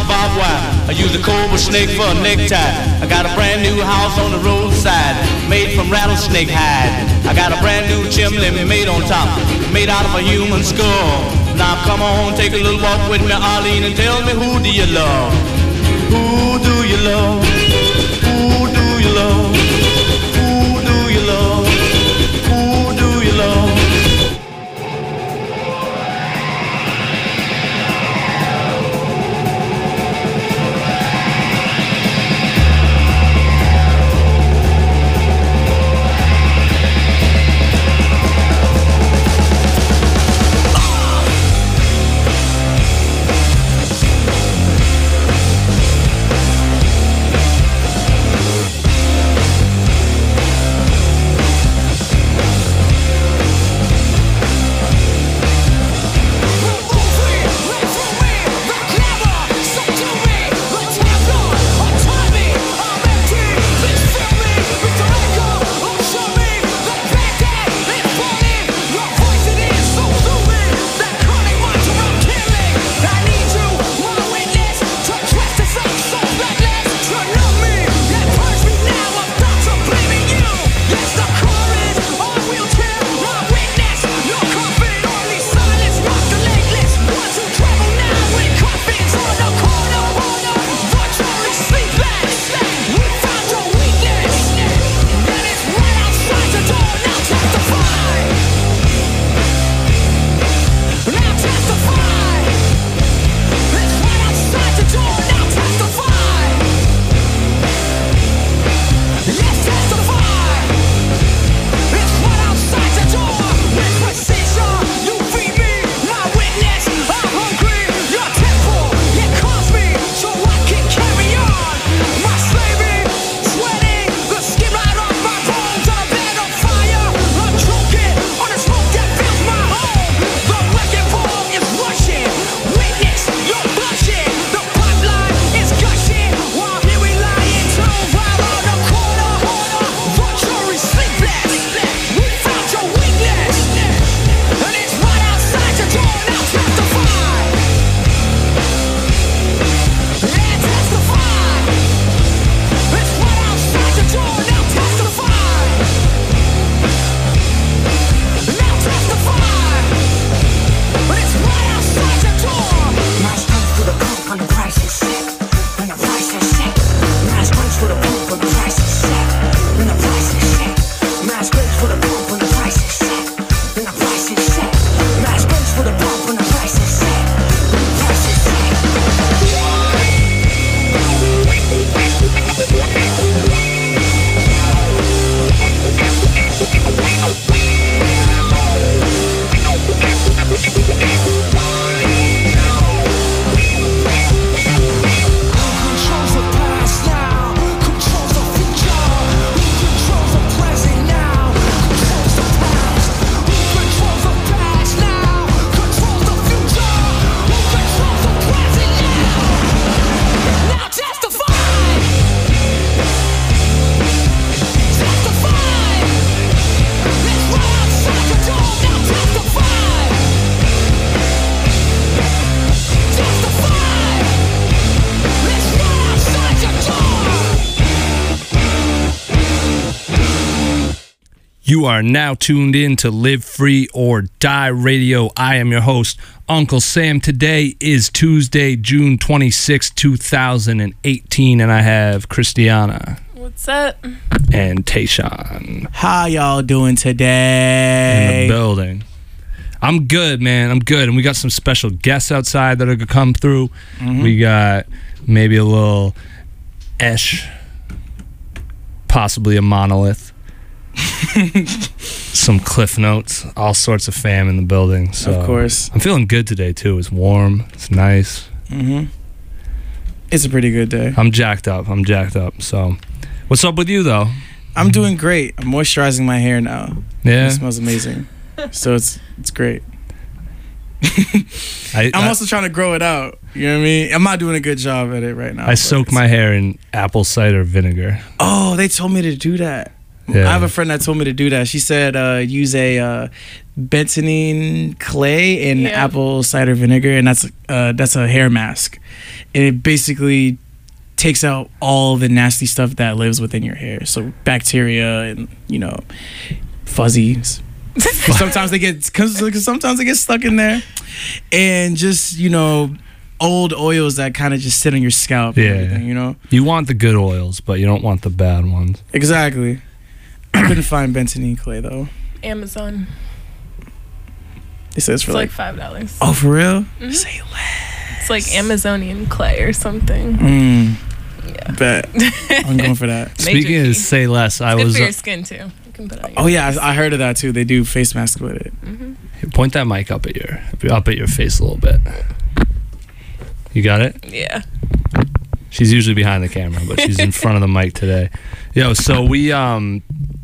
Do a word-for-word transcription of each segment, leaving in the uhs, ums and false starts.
barbed wire. I use a cobra snake for a necktie. I got a brand new house on the roadside, made from rattlesnake hide. I got a brand new chimney made on top, made out of a human skull. Now come on, take a little walk with me, Arlene, and tell me, who do you love? Who do you love? Who do you love? Who do you love? Who do you love? You are now tuned in to Live Free or Die Radio. I am your host, Uncle Sam. Today is Tuesday, June twenty-sixth, two thousand eighteen, and I have Christiana. What's up? And Tayshawn. How y'all doing today? In the building. I'm good, man. I'm good. And we got some special guests outside that are going to come through. Mm-hmm. We got maybe a little Esh, possibly a Monolith. Some Cliff Notes, all sorts of fam in the building. So of course. I'm feeling good today, too. It's warm. It's nice. Mm-hmm. It's a pretty good day. I'm jacked up. I'm jacked up. So what's up with you, though? I'm doing great. I'm moisturizing my hair now. Yeah? It smells amazing. So it's it's great. I, I'm I, also trying to grow it out. You know what I mean? I'm not doing a good job at it right now. I soak my hair in apple cider vinegar. Oh, they told me to do that. Yeah. I have a friend that told me to do that. She said uh, use a uh, bentonine clay and Yeah. apple cider vinegar, and that's uh, that's a hair mask, and it basically takes out all the nasty stuff that lives within your hair. So bacteria and you know fuzzies. Sometimes they get cause, cause sometimes they get stuck in there, and just you know old oils that kind of just sit on your scalp. And Yeah. everything, you know You want the good oils, but you don't want the bad ones. exactly. I couldn't find bentonine clay though. Amazon. It says It's for like like, five dollars. oh for real? Mhm. Say less. It's like Amazonian clay or something. Mm, Yeah. bet. I'm going for that. Speaking Major of key. say less, I Good was for your uh, skin too. You can put it on your Oh yeah, I, I heard of that too. They do face masks with it. Mm-hmm. point that mic up at your up at your face a little bit. You got it? Yeah. She's usually behind the camera, but she's in front of the mic today. Yo, so we um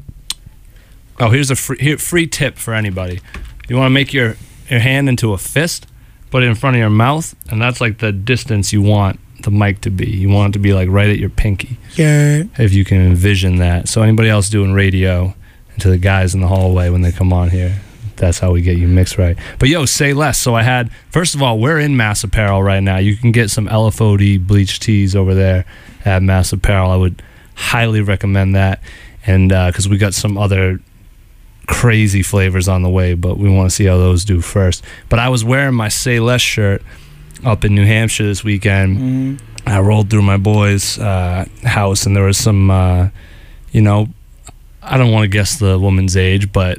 oh here's a free here, free tip for anybody. You want to make your your hand into a fist, put it in front of your mouth, and that's like the distance you want the mic to be. You want it to be like right at your pinky, Yeah. if you can envision that. So anybody else doing radio, and to the guys in the hallway when they come on here, that's how we get you mixed right. But yo, say less. So I had, first of all, we're in Mass Apparel right now. You can get some L F O D bleach tees over there at Mass Apparel. I would highly recommend that. And because uh, we got some other crazy flavors on the way, but we want to see how those do first. But I was wearing my Say Less shirt up in New Hampshire this weekend. Mm-hmm. I rolled through my boy's uh, house, and there was some, uh, you know, I don't want to guess the woman's age, but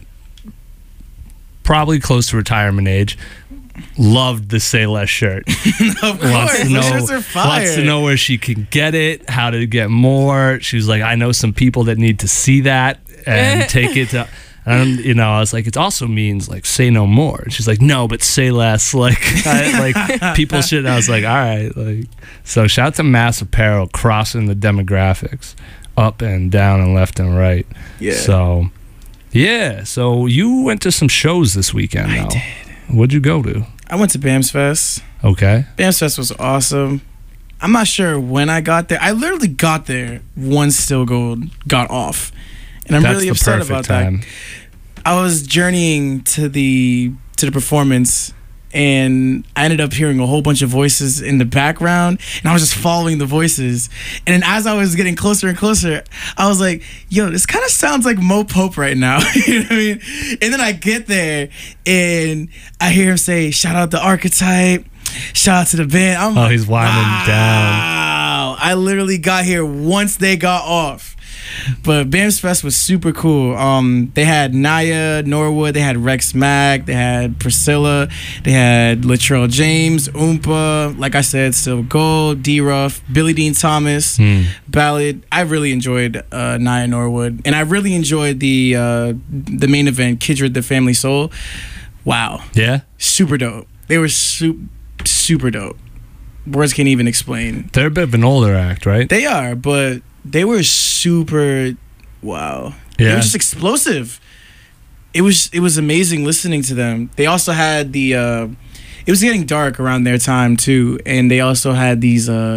probably close to retirement age. Loved the Say Less shirt. Of wants course, to those know shirts are fire. wants to know where she can get it, how to get more. She was like, I know some people that need to see that and take it to. And you know, I was like, it also means like say no more. And she's like, no, but say less. Like, I, like people should. I was like, all right. Like, so shout out to Mass Apparel, crossing the demographics, up and down and left and right. Yeah. So, yeah. So you went to some shows this weekend. I though. did. What'd you go to? I went to Bams Fest. Okay. Bams Fest was awesome. I'm not sure when I got there. I literally got there once Still Gold got off. And I'm That's really the upset perfect about time. that. I was journeying to the to the performance, and I ended up hearing a whole bunch of voices in the background, and I was just following the voices. And then as I was getting closer and closer, I was like, yo, this kind of sounds like Mo Pope right now. You know what I mean? And then I get there, and I hear him say, shout out the Archetype, shout out to the band. I'm Oh, like, he's winding wow. down. I literally got here once they got off. But Bams Fest was super cool. Um, they had Naya Norwood, they had Rex Mack, they had Priscilla, they had Latrell James, Oompa, like I said, Still Gold, D-Ruff, Billy Dean Thomas, Hmm. Ballad. I really enjoyed uh, Naya Norwood, and I really enjoyed the uh, the main event, Kindred the Family Soul. Wow, Yeah. super dope. They were super super dope. Words can't even explain. They're a bit of an older act, right? They are, but they were super wow. They Yeah. were just explosive. It was it was amazing listening to them. They also had the uh it was getting dark around their time too, and they also had these uh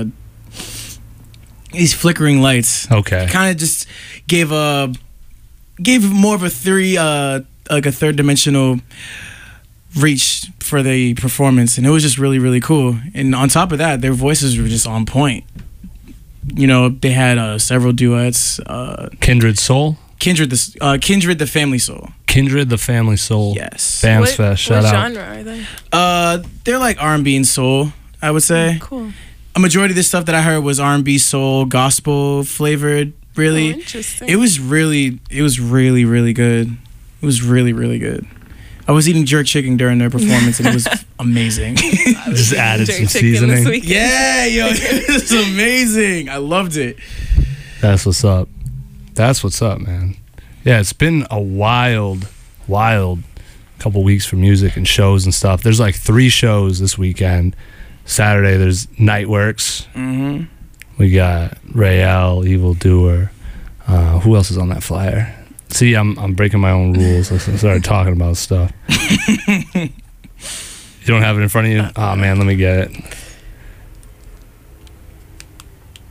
these flickering lights. Okay. Kind of just gave a gave more of a three uh like a third dimensional reach for the performance, and it was just really really cool. And on top of that, their voices were just on point. You know, they had uh, several duets. Uh, Kindred Soul? Kindred, the uh, Kindred, the Family Soul. Kindred the Family Soul. Yes. Bams what, Fest, shout what out. genre are they? Uh, they're like R and B and soul, I would say. Cool. A majority of this stuff that I heard was R and B, soul, gospel flavored. Really, Oh, interesting. it was really, it was really, really good. It was really, really good. I was eating jerk chicken during their performance, and it was amazing. Just added Jerk some chicken this seasoning. weekend. Yeah, yo, it was amazing. I loved it. That's what's up. That's what's up, man. Yeah, it's been a wild, wild couple weeks for music and shows and stuff. There's like three shows this weekend. Saturday, there's Nightworks. Mm-hmm. We got Rael, Evil Doer. Uh, who else is on that flyer? See, I'm I'm breaking my own rules. I started talking about stuff. You don't have it in front of you? Oh man, let me get it.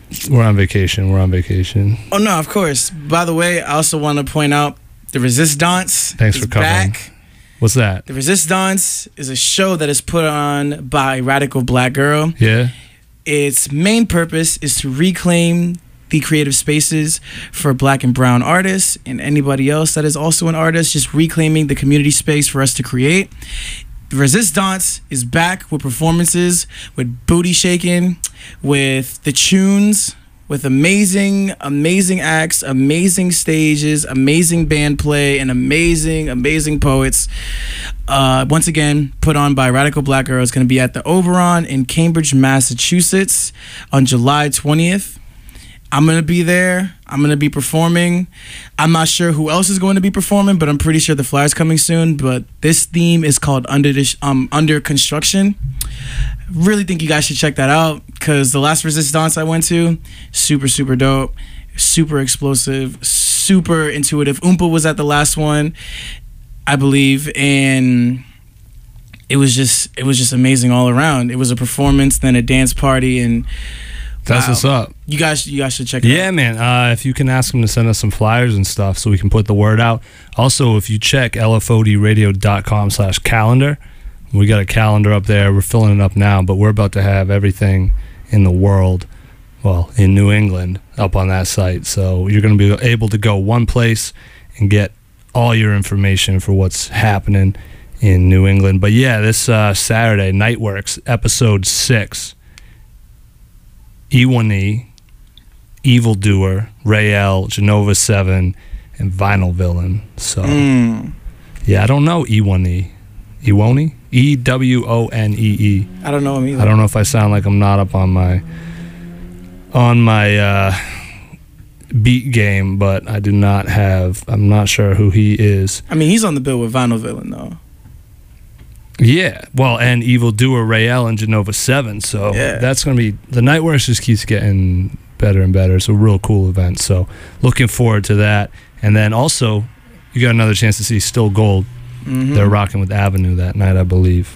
We're on vacation. We're on vacation. Oh no, of course. By the way, I also want to point out the Resistance. Thanks is for covering. back. What's that? The Resistance is a show that is put on by Radical Black Girl. Yeah. Its main purpose is to reclaim the creative spaces for black and brown artists and anybody else that is also an artist, just reclaiming the community space for us to create. The Resistance is back with performances, with booty shaking, with the tunes, with amazing, amazing acts, amazing stages, amazing band play, and amazing, amazing poets. Uh, once again, put on by Radical Black Girl. It's going to be at the Oberon in Cambridge, Massachusetts on July twentieth. I'm going to be there. I'm going to be performing. I'm not sure who else is going to be performing, but I'm pretty sure the flyer's coming soon. But this theme is called Under the, um, Under Construction. Really think you guys should check that out because the last Resistance I went to, super, super dope, super explosive, super intuitive. Oompa was at the last one, I believe, and it was just it was just amazing all around. It was a performance, then a dance party, and That's wow. what's up. You guys, you guys should check it out. Yeah, man. Uh, if you can ask them to send us some flyers and stuff so we can put the word out. Also, if you check L F O D radio dot com slash calendar, we got a calendar up there. We're filling it up now, but we're about to have everything in the world, well, in New England, up on that site. So you're going to be able to go one place and get all your information for what's happening in New England. But yeah, this uh, Saturday, Nightworks, episode six. Iwani, Evildoer, Rael, Genova seven, and Vinyl Villain. So, Mm. yeah, I don't know Iwani. Iwoni? E W O N E E. I don't know him either. I don't know if I sound like I'm not up on my on my uh, beat game, but I do not have, I'm not sure who he is. I mean, he's on the bill with Vinyl Villain, though. Yeah, well, and Evildoer, Rael, and Genova seven. So Yeah. that's going to be, the Nightworks just keeps getting better and better. It's a real cool event. So looking forward to that. And then also, you got another chance to see Still Gold. Mm-hmm. They're rocking with Avenue that night, I believe.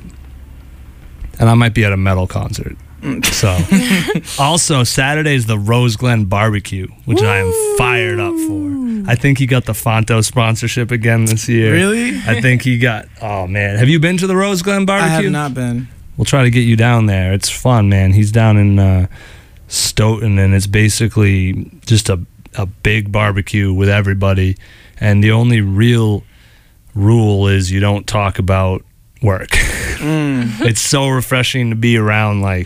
And I might be at a metal concert. So, also Saturday's the Rose Glen Barbecue, which Woo! I am fired up for. I think he got the Fonto sponsorship again this year. Really? I think he got. Oh man, have you been to the Rose Glen Barbecue? I have not been. We'll try to get you down there. It's fun, man. He's down in uh, Stoughton, and it's basically just a a big barbecue with everybody. And the only real rule is you don't talk about work. Mm. It's so refreshing to be around like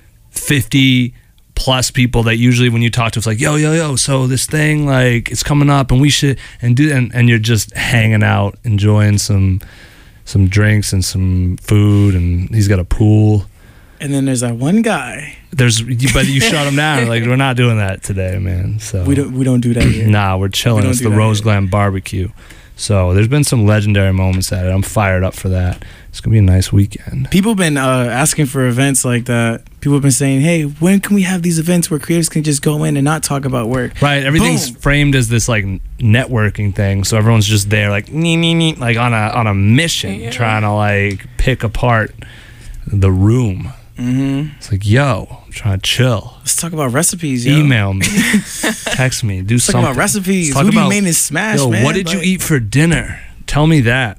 fifty plus people that usually when you talk to, it's like, yo, yo, yo, so this thing, like, it's coming up and we should, and do, and, and you're just hanging out, enjoying some some drinks and some food, and he's got a pool. And then there's that one guy. There's, but you shut him down. Like, we're not doing that today, man. So we don't we don't do that here. Nah, we're chilling. We it's the that Rose here. Glen Barbecue. So there's been some legendary moments at it. I'm fired up for that. It's gonna be a nice weekend. People have been uh, asking for events like that. People have been saying, hey, when can we have these events where creatives can just go in and not talk about work? Right, everything's Boom. framed as this like networking thing, so everyone's just there like nee, nee, nee, like on a on a mission, Yeah. trying to like pick apart the room. Mm-hmm. It's like, yo, I'm trying to chill. Let's talk about recipes, yo. Email me, text me, do Let's something. talk about recipes. Talk Who do you about, mean is smash, yo, man? what did you Like, eat for dinner? Tell me that.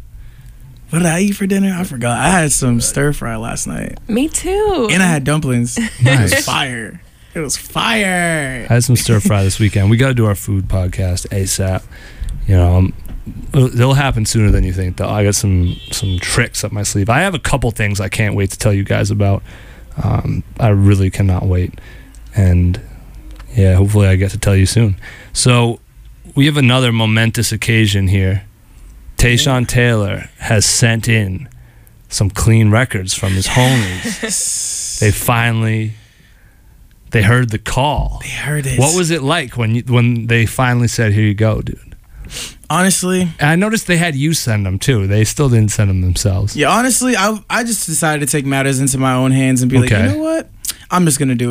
What did I eat for dinner? I forgot. I had some stir fry last night. Me too. And I had dumplings. It Nice. was fire. It was fire. I had some stir fry this weekend. We got to do our food podcast ASAP. You know, um, it'll, it'll happen sooner than you think. Though I got some some tricks up my sleeve. I have a couple things I can't wait to tell you guys about. Um, I really cannot wait, and yeah, hopefully I get to tell you soon. So we have another momentous occasion here. Tayshawn Taylor has sent in some clean records from his homies. They finally. They heard the call. They heard it. What was it like when you, when they finally said, "Here you go, dude"? Honestly, And I noticed they had you send them too. They still didn't send them themselves. yeah, honestly, I I just decided to take matters into my own hands and be Okay. like, you know what? I'm just gonna do it.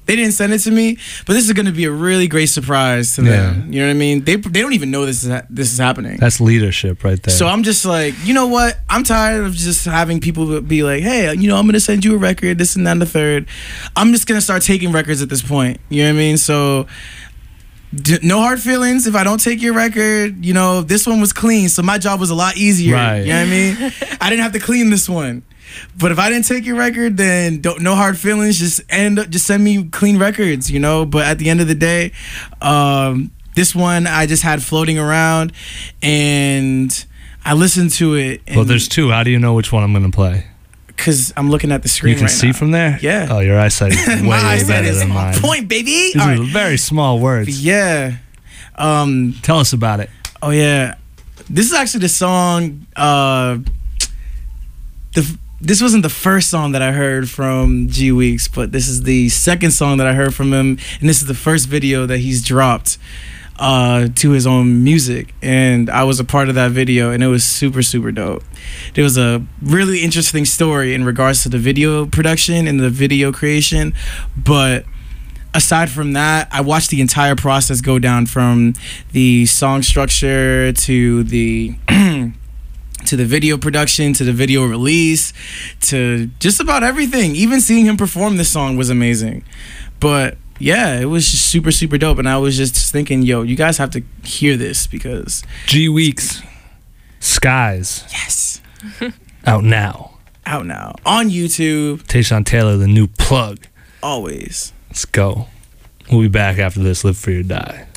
They didn't send it to me, but this is going to be a really great surprise to them. You know what I mean? They they don't even know this is ha- this is happening. That's leadership right there. So I'm just like, you know what? I'm tired of just having people be like, hey, you know, I'm going to send you a record, this and that and the third. I'm just going to start taking records at this point. You know what I mean? So d- no hard feelings if I don't take your record. You know, this one was clean, so my job was a lot easier. Right. You know what I mean? I didn't have to clean this one. But if I didn't take your record, then don't no hard feelings. Just end up, just send me clean records, you know. But at the end of the day, um, this one I just had floating around, and I listened to it. And well, there's two. How do you know which one I'm going to play? Because I'm looking at the screen. You can right see now. from there. Yeah. Oh, your eyesight is way My eyesight better is than on mine. point, baby. These All are right. very small words. Yeah. Um, Tell us about it. oh yeah. This is actually the song. Uh, the This wasn't the first song that I heard from G Weeks, but this is the second song that I heard from him, and this is the first video that he's dropped uh, to his own music, and I was a part of that video, and it was super, super dope. There was a really interesting story in regards to the video production and the video creation, but aside from that, I watched the entire process go down from the song structure to the to the video production, to the video release, to just about everything. Even seeing him perform this song was amazing. But yeah, it was just super, super dope. And I was just thinking, yo, you guys have to hear this because... G Weeks, Skies. Yes. Out now. Out now. On YouTube. Tayshawn Taylor, the new plug. Always. Let's go. We'll be back after this. Live Free or Die.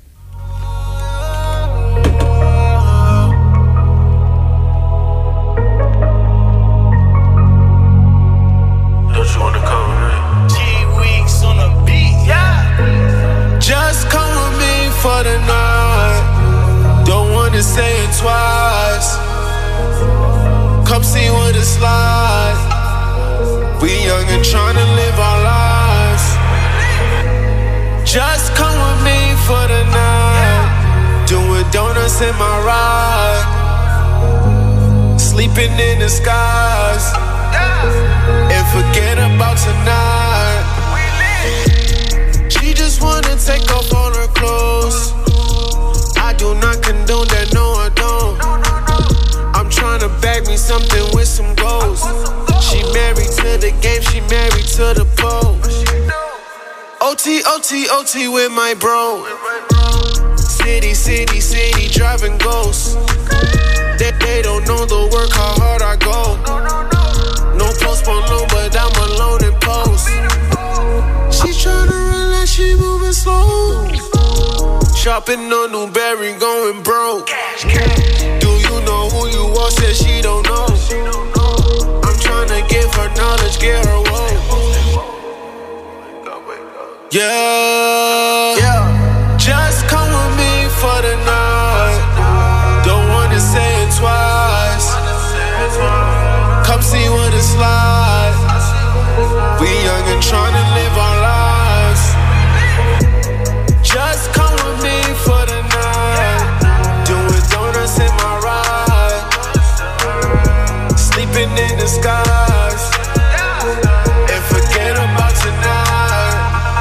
Just come with me for the night. Don't wanna say it twice. Come see what it's like. We young and tryna live our lives. Just come with me for the night. Doing donuts in my ride. Sleeping in the skies. And forget about tonight. She just wanna take off all her clothes. I do not condone that, no I don't. I'm tryna bag me something with some goals. She married to the game, she married to the pole. O T, O T, O T with my bro. City, city, city, driving ghosts. They, they don't know the work, how hard I go. No postpone, no, but I'm alone in post. She tryna relax, she moving slow. Shopping on Newberry, going broke. Do you know who you are? Said she don't know. I'm tryna give her knowledge, get her woe. Yeah, yeah. Just come with me for the night. Don't wanna say it twice. Come see what it's like. We young and tryna live our lives. Just come with me for the night. Doing donuts in my ride. Sleeping in the skies. And forget about tonight.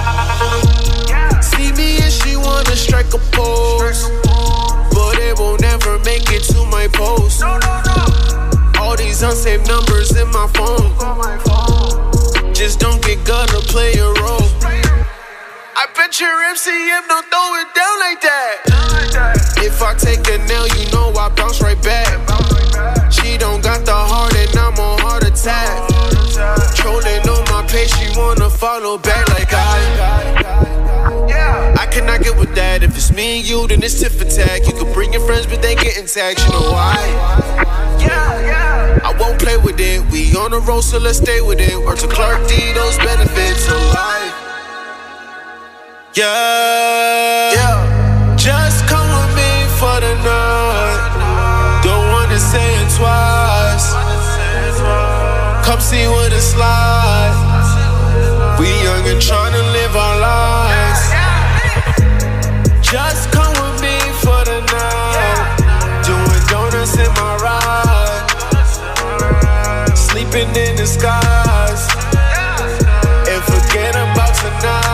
See me and she wanna strike a pose, but it won't ever make it to my post. All these unsaved numbers in my phone. Just don't get gonna play a role. I bet your M C M don't throw it down like that. If I take a nail, you know I bounce right back. She don't got the heart and I'm on heart attack. Trolling on my page, she wanna follow back like I. I cannot get with that. If it's me and you, then it's tit for tat. You can bring your friends, but they getting taxed. You know why? I won't play with it. We on the road, so let's stay with it. Work to Clark D, those benefits of life. Yeah, yeah. Just come with me for the night. Don't wanna say it twice. Come see what it's like. We young and tryna live our lives. Just come with me for the night. Doing donuts in my ride. Sleeping in the skies. And forget about tonight.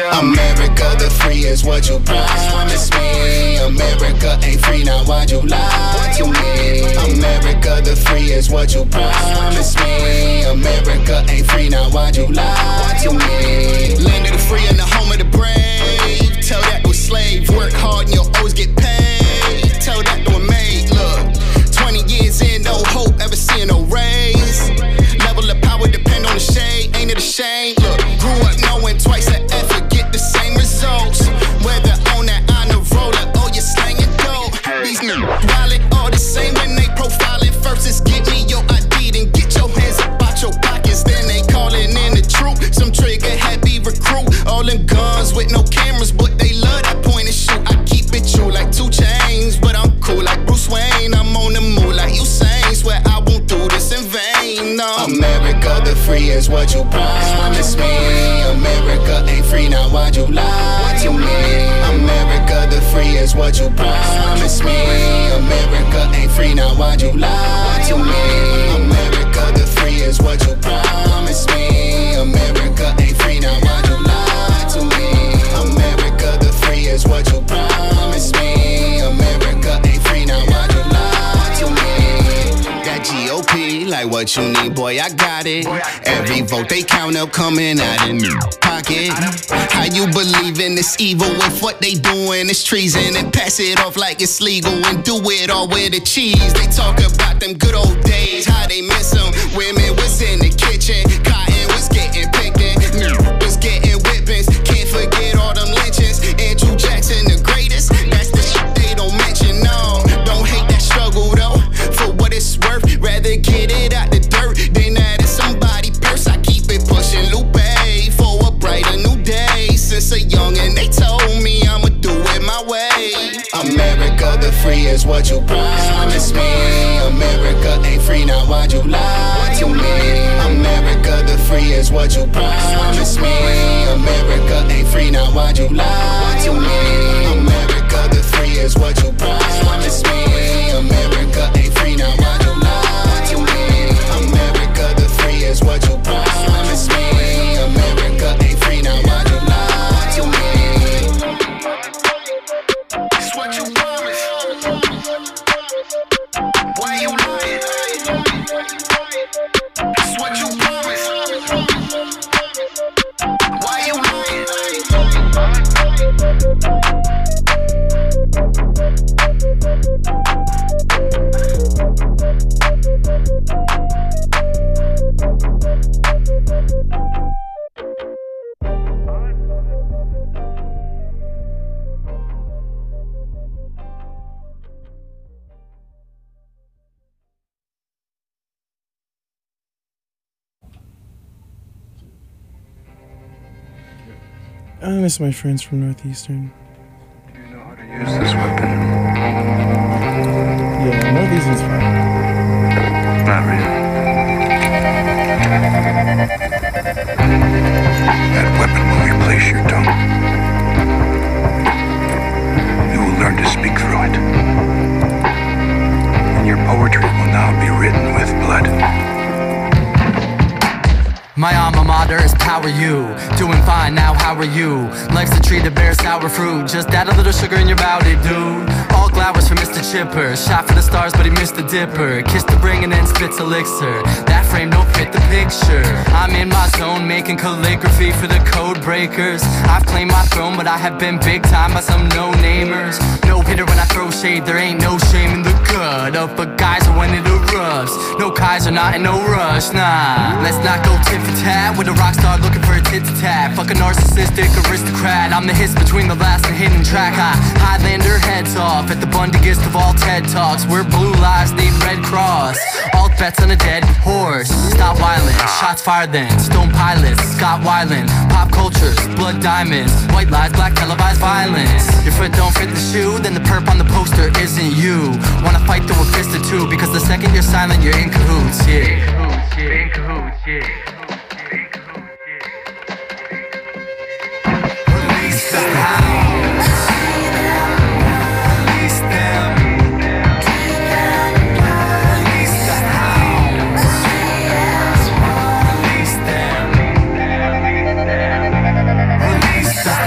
America the free is what you promised me. America ain't free, now why'd you lie to me? America the free is what you promised me. America ain't free, now why'd you lie to me? Land of the free and the home of the brave. Tell that to a slave, work hard and you'll always get paid. Tell that to a maid, look, twenty years in, no hope, ever seeing no raise. Level of power depend on the shade, ain't it a shame? Look, grew up knowing twice the effort, get the same results. Whether on that honor roller or you're slanging dope. These niggas wallet all the same when they profiling. First is get me your I D, then get your hands up out your pockets. Then they calling in the troop, some trigger happy recruit. All them guns with no cameras, but they love that point and shoot. I keep it true like two chains, but I'm cool like Bruce Wayne. I'm on the move like Usain, swear I won't do this in vain, no. America the free is what you promised me. America ain't free, now why'd you lie to me? America the free is what you promised me. America ain't free, now why'd you lie to me? America the free is what you promised me. America ain't free, now why'd you lie to me? America the free is what you promised me. America ain't free, now why'd you lie to me? That G O P, like what you need, boy, I got it. Every vote they count up coming out of new pocket. How you believe in this evil if what they doing is treason, and pass it off like it's legal and do it all with the cheese? They talk about them good old days, how they miss them. Women was in the kitchen, cotton was getting picking, was getting whippings. Can't forget all them lynchings. Andrew Jackson the greatest, that's the shit they don't mention. No, don't hate that struggle though, for what it's worth. Rather get it out the dirt than out of somebody purse. I keep it pushing Lupe for a brighter new day. Since a youngin' they told me I'ma do it my way. America the free is what you promised me. America ain't free, now why'd you lie to me? America the free is what you promised me. America ain't free, now why'd you lie to me? America the free is what you promised me. America ain't free, now why'd you lie to me? America the free is what you promised me. America ain't free, now why'd you lie to me? It's what you promised. Why you lying? It's what you promised. Why you lying? I miss my friends from Northeastern. Do you know how to use this weapon? Yeah, Northeastern's fine. Not really. That weapon will replace your tongue. You will learn to speak through it. And your poetry will now be written with blood. My alma mater is Power U. Doing fine now, how are you? Life's a tree that bears sour fruit. Just add a little sugar in your bounty, dude. All glowers for Mister Chipper. Shot for the stars, but he missed the dipper. Kissed the ring and then spits elixir. That frame don't fit the picture. I'm in my zone, making calligraphy for the code breakers. I've claimed my throne, but I have been big time by some no-namers. No hitter when I throw shade, there ain't no shame in the gut of a geyser when it erupts. No Kaiser, not in no rush, nah. Let's not go tit for tat with a rock star looking for a tit to tat. Fuck a narcissistic aristocrat. I'm the hiss between the last and hidden track. I Highlander heads off at the bundiest of all TED Talks, where blue lives need Red Cross. All bets on a dead horse. Stop violence, shots fired then. Stone pilots, Scott Weiland. Pop cultures, blood diamonds. White lies, black televised violence. Your foot don't fit the shoe, then the perp on the poster isn't you. Wanna fight through a fist or two, because the second you're silent, you're in cahoots, yeah. In cahoots, yeah. Release the house. Release them. Release the house. Release them. Release the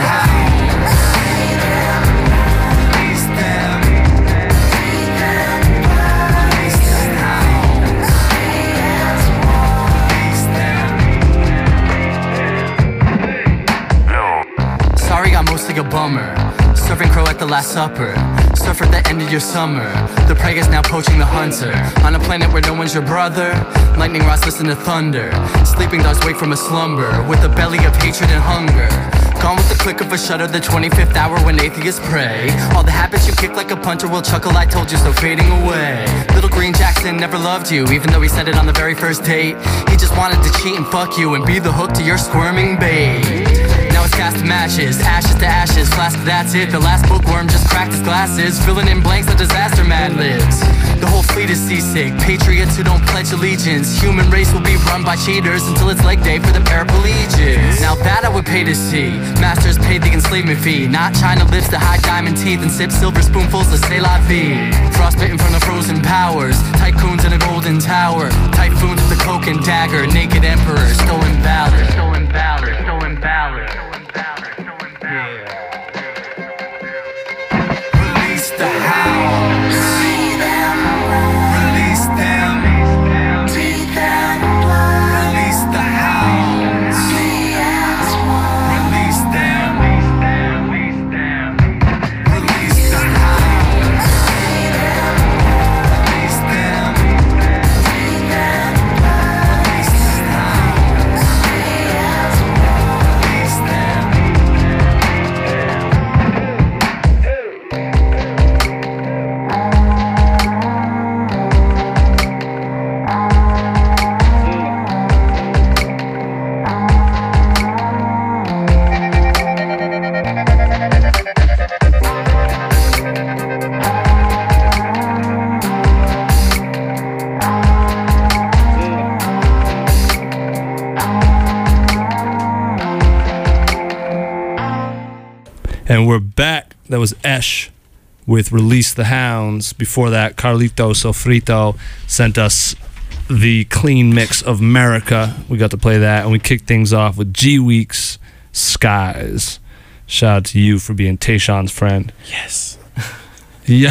serving crow at the Last Supper. Surf at the end of your summer. The prey is now poaching the hunter. On a planet where no one's your brother. Lightning rods listen to thunder. Sleeping dogs wake from a slumber. With a belly of hatred and hunger. Gone with the click of a shutter, the twenty-fifth hour when atheists pray. All the habits you kick like a punter will chuckle, I told you so, fading away. Little Green Jackson never loved you, even though he said it on the very first date. He just wanted to cheat and fuck you and be the hook to your squirming bait. Now it's cast matches, ashes to ashes, flask, that's it. The last bookworm just cracked his glasses, filling in blanks of disaster mad libs. The whole fleet is seasick, patriots who don't pledge allegiance. Human race will be run by cheaters until it's leg day for the paraplegics. Now that I would pay to see. Masters paid the enslavement fee. Not China lips to hide diamond teeth and sip silver spoonfuls of c'est la vie. Frostbitten from the frozen powers. Tycoons in a golden tower. Typhoons with a coke and dagger. Naked emperor, stolen valor. Stolen valor, stolen valor. Yeah. Release the hounds. Free them. Release them. Feed them blood. Release the hounds. Free as one. Release them. Release the hounds. Free them. Release them. Feed them blood. Release the hounds. Free as one. Release them. And we're back. That was Esh with Release the Hounds. Before that, Carlito Sofrito sent us the clean mix of America. We got to play that, and we kicked things off with G Week's Skies. Shout out to you for being Tayshawn's friend. Yes. Yeah.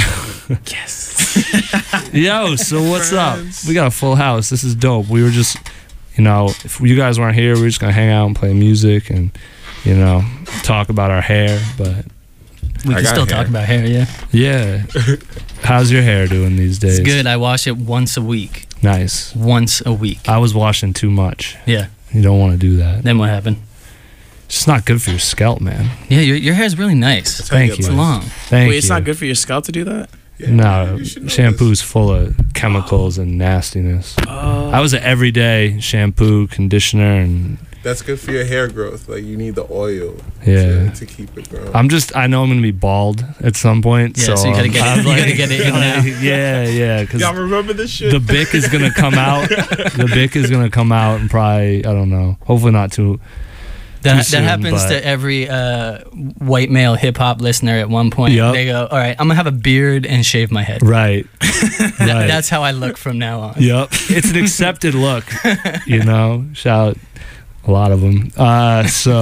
Yes. Yo, so what's up? We got a full house. This is dope. We were just, you know, if you guys weren't here, we were just going to hang out and play music and, you know, talk about our hair, but we can still hair. talk about hair, yeah. Yeah. How's your hair doing these days? It's good. I wash it once a week. Nice. Once a week. I was washing too much. Yeah. You don't want to do that. Then what happened? It's just not good for your scalp, man. Yeah, your your hair's really nice. That's Thank you. It's long. Thank Wait, you. it's not good for your scalp to do that? Yeah, no, shampoo's full of chemicals oh. and nastiness. Oh. I was an everyday shampoo, conditioner, and that's good for your hair growth. Like, you need the oil yeah. to, to keep it growing. I'm just, I know I'm gonna be bald at some point. Yeah, so, so you gotta get it. You gotta get it in now. Yeah, yeah. Because y'all remember this shit? The Bic is gonna come out. The Bic is gonna come out and probably, I don't know. Hopefully not too. That, soon, that happens but. to every uh, white male hip hop listener at one point. Yep. They go, all right, I'm gonna have a beard and shave my head. Right. that, right. That's how I look from now on. Yep. It's an accepted look. You know, shout a lot of them. Uh, so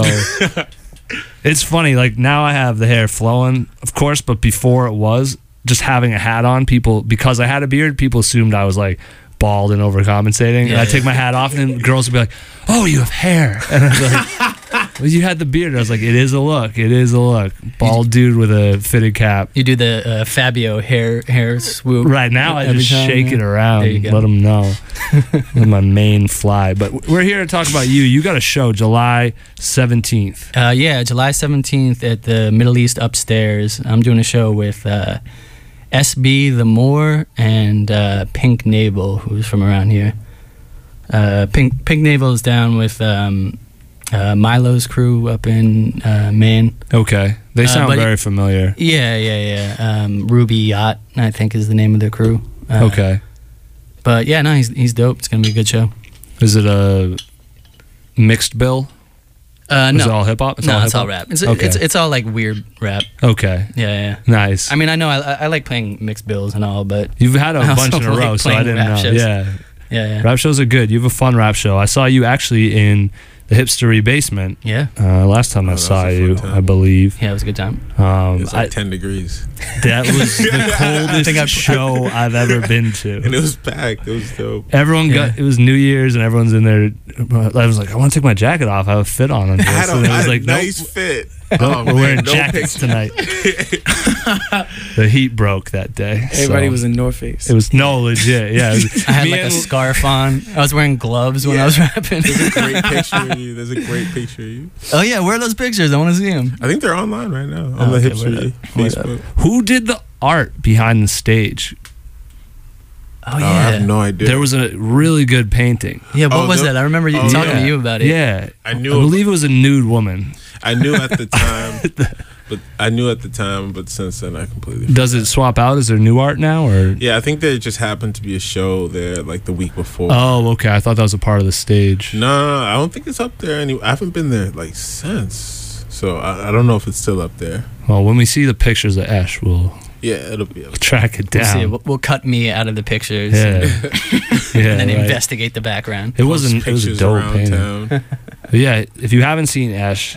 it's funny. Like, now I have the hair flowing, of course, but before it was just having a hat on. People, because I had a beard, people assumed I was like bald and overcompensating. Yeah, and I yeah. take my hat off, and girls would be like, "Oh, you have hair." And I was like, "Well, you had the beard." I was like, "It is a look. It is a look." Bald dude with a fitted cap. You do the uh, Fabio hair hair swoop. Right now, I just time, shake yeah. it around, let them know. Let my mane fly. But we're here to talk about you. You got a show July seventeenth. Uh, yeah, July seventeenth at the Middle East Upstairs. I'm doing a show with uh, S B The Moor and uh, Pink Navel, who's from around here. Uh, Pink Pink Navel is down with um, uh, Milo's crew up in uh, Maine. Okay, they sound uh, very he, familiar. Yeah, yeah, yeah. Um, Ruby Yacht, I think, is the name of the crew. Uh, okay, but yeah, no, he's he's dope. It's gonna be a good show. Is it a mixed bill? Uh, no, is it all hip hop? No, all it's all rap. It's, okay. it's it's all like weird rap. Okay. Yeah, yeah. Nice. I mean, I know I I like playing mixed bills and all, but you've had a I bunch in a like row, so I didn't know. Shows. Yeah. Yeah, yeah. Rap shows are good. You have a fun rap show. I saw you actually in the Hipstery Basement. Yeah. Uh, last time oh, I saw you, I believe. Yeah, it was a good time. Um, it was like I, ten degrees. That was the coldest I I show I've ever been to. And it was packed. It was dope. Everyone yeah. got, it was New Year's and everyone's in there. I was like, I want to take my jacket off. I have a fit on. on I had a, and it was I had like, a nice nope. fit. Oh, We're man, wearing no jackets picture. tonight. The heat broke that day. Everybody so was in North Face. It was no legit. Yeah, it was, I had me like a and- scarf on. I was wearing gloves when Yeah. I was rapping. There's a great picture of you. There's a great picture of you. Oh yeah, where are those pictures? I want to see them. I think they're online right now on Oh, the okay, word Hipster up, word up. Facebook. Who did the art behind the stage? Oh Oh, I yeah. have no idea. There was a really good painting. Yeah, what Oh, was the- that? I remember you oh, talking yeah. to you about it. Yeah, I knew I believe it was a nude woman. I knew at the time, but I knew at the time, but since then I completely. Does it swap out? Is there new art now, or? Yeah, I think there just happened to be a show there like the week before. Oh, okay. I thought that was a part of the stage. No, no, no, I don't think it's up there any. I haven't been there like since, so I, I don't know if it's still up there. Well, when we see the pictures of Esh, we'll Yeah, it'll be up. track it We'll, see. down. We'll, we'll cut me out of the pictures. Yeah, yeah. And then right. investigate the background. It wasn't. It was a Pictures dope around painting. town. But yeah, if you haven't seen Esh,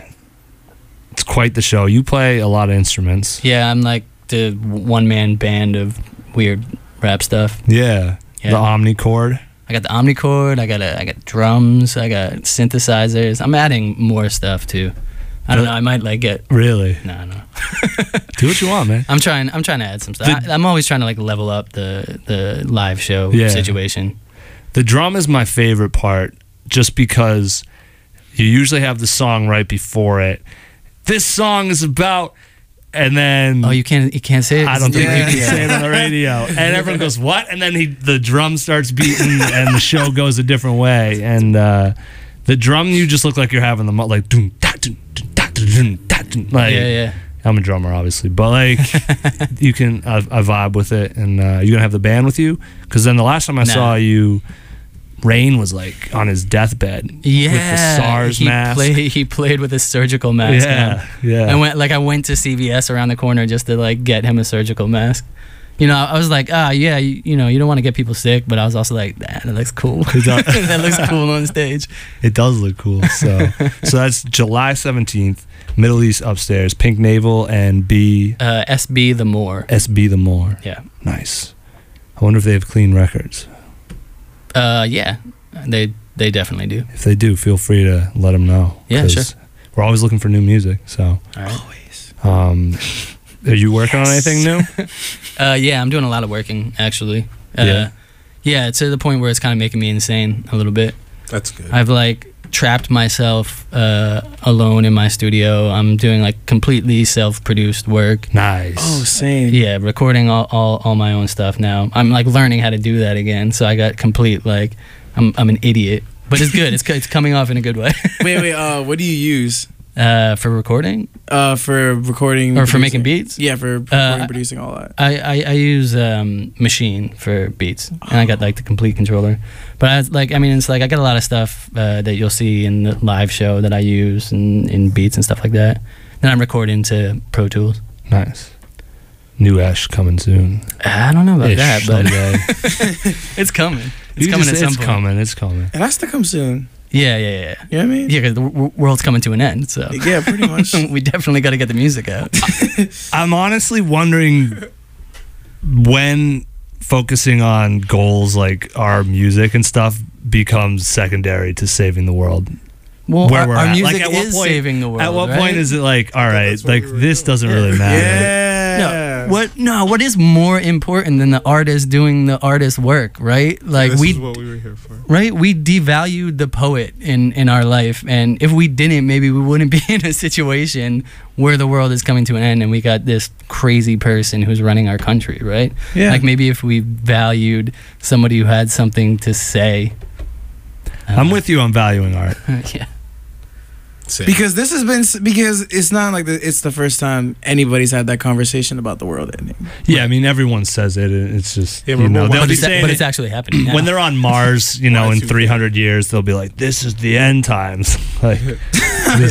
it's quite the show. You play a lot of instruments. Yeah, I'm like the one man band of weird rap stuff. Yeah, Yeah. the omnichord. I got the omnichord. I got a, I got drums. I got synthesizers. I'm adding more stuff too. I don't know. I might like get. Really? No, no. Do what you want, man. I'm trying. I'm trying to add some stuff. The- I, I'm always trying to like level up the the live show Yeah. situation. The drum is my favorite part, just because you usually have the song right before it. This song is about, and then Oh, you can't. You can't say it. I don't think Yeah. you can say it on the radio. And everyone goes, "What?" And then he, the drum starts beating, and the show goes a different way. And uh, the drum, you just look like you're having the mo- like, dun, da, dun, dun, da, dun, dun, da, dun. Like, Yeah, yeah. I'm a drummer, obviously, but like, you can I, I vibe with it. And uh, you gonna have the band with you? Because then the last time I Nah. saw you, Rain was like on his deathbed Yeah, with the SARS he mask. Played, he played with a surgical mask. Yeah, on. yeah. I went like I went to C V S around the corner just to like get him a surgical mask. You know, I was like, ah, yeah, you, you know, you don't want to get people sick, but I was also like, nah, that looks cool. that looks cool on stage. It does look cool. So, so that's July seventeenth, Middle East Upstairs, Pink Navel and B Uh, S B the More. S B the More. Yeah. Nice. I wonder if they have clean records. Uh, yeah, they they definitely do. If they do, feel free to let them know. Yeah, 'cause sure. We're always looking for new music. So, All right. Always. um, are you working on anything new? Uh, yeah, I'm doing a lot of working actually. Uh, Yeah. yeah, to the point where it's kind of making me insane a little bit. That's good. I've like trapped myself uh, alone in my studio. I'm doing like completely self-produced work. Nice. Oh, same. Yeah, recording all, all, all my own stuff now. I'm like learning how to do that again. So I got complete like I'm I'm an idiot, but it's good. it's co- it's coming off in a good way. Wait, wait. Uh, what do you use? Uh, for recording Uh, for recording or for producing? making beats? Yeah, for recording, Uh, producing, all that. I, I, I use um, Machine for beats, and I got like the complete controller. But I like, I mean, it's like I got a lot of stuff uh, that you'll see in the live show that I use in, in beats and stuff like that. Then I'm recording to Pro Tools. Nice. New Ash coming soon. I don't know about Ish, that, but someday. it's coming. It's You coming just- at some it's point. coming. It's coming. It has to come soon. Yeah, yeah, yeah. You know what I mean? Yeah, because the w- world's coming to an end, so Yeah, pretty much. we definitely got to get the music out. I'm honestly wondering when focusing on goals like our music and stuff becomes secondary to saving the world. Well, Where our, we're our at. music Like, at what is point- saving the world. At what right? point is it like, all right, that's what like we were this doing. doesn't really matter? Yeah. No, what? No, what is more important than the artist doing the artist's work, right? Like this we, is what we were here for. right? We devalued the poet in in our life, and if we didn't, maybe we wouldn't be in a situation where the world is coming to an end, and we got this crazy person who's running our country, right? Yeah. Like maybe if we valued somebody who had something to say. I'm with you on valuing art. Yeah. Same. Because this has been because it's not like the, it's the first time anybody's had that conversation about the world ending. Yeah, I mean everyone says it. and It's just Yeah, you but know what- they'll But be it's, saying but it- it's actually happening now. when they're on Mars, you know, Why in is he- three hundred years, they'll be like, "This is the end times." Like, this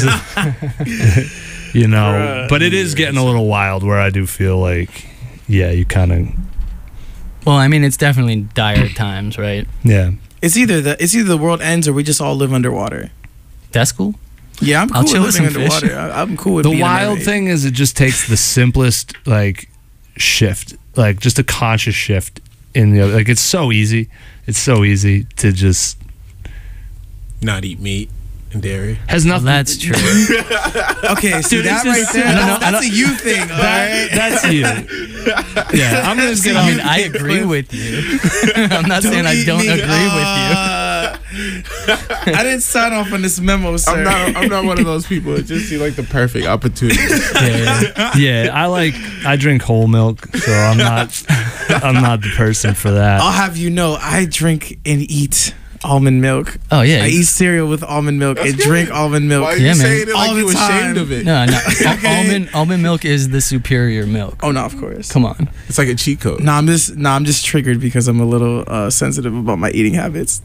is, you know. Bruh. But it is getting a little wild. Where I do feel like, yeah, you kind of, Well, I mean, it's definitely dire times, right? yeah. It's either the it's either the world ends or we just all live underwater. That's cool. Yeah, I'm cool I'll with chill with living some fish. underwater. I, I'm cool with The being a wild mermaid. thing is, it just takes the simplest like shift, like just a conscious shift in the like. It's so easy. It's so easy to just Not eat meat and dairy. Has nothing. That's true. Okay, see Dude, that it's right just- there. I don't That's, know- I that's a you thing. All That, right. that's you. Yeah, I'm gonna get I mean, on. I agree with you. I'm not saying I eat don't me. agree Uh, I didn't sign off on this memo, sir. I'm not. I'm not one of those people. It just seemed like the perfect opportunity. Yeah, yeah, I like. I drink whole milk, so I'm not. I'm not the person for that. I'll have you know, I drink and eat almond milk. Oh yeah, I eat cereal with almond milk That's and good. drink almond milk. Why are Yeah, you man. saying it like All you the ashamed time. of it? no, no. Al- Okay. Almond almond milk is the superior milk. Oh no, of course. Come on. It's like a cheat code. No, I'm just no, I'm just triggered because I'm a little uh, sensitive about my eating habits.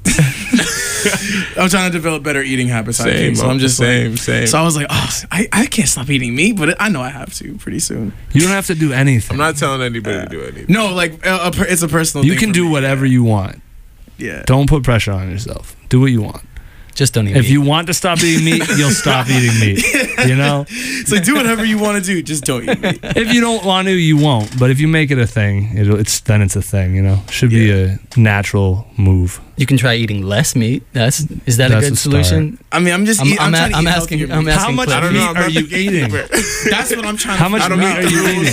I'm trying to develop better eating habits. I Same. think, so I'm just same. like, same. so I was like, oh, I, I can't stop eating meat, but I know I have to pretty soon. You don't have to do anything. I'm not telling anybody to do anything. No, like uh, a, per- it's a personal. You thing can for do me. whatever you want. Yeah. Don't put pressure on yourself. Do what you want. Just don't eat If meat. you want to stop eating meat, you'll stop eating meat. You know? It's like do whatever you want to do, just don't eat meat. If you don't want to, you won't. But if you make it a thing, it'll, it's then it's a thing. You know, should be a natural move. You can try eating less meat. That's is that That's a good a solution? I mean, I'm just. I'm, eat, I'm, I'm, trying a- to I'm eat asking. healthier I'm meat. asking. How much Cliff. I don't meat know. I'm are not you the gatekeeper. eating? That's what I'm trying. How to much I figure don't meat out. make are the you rules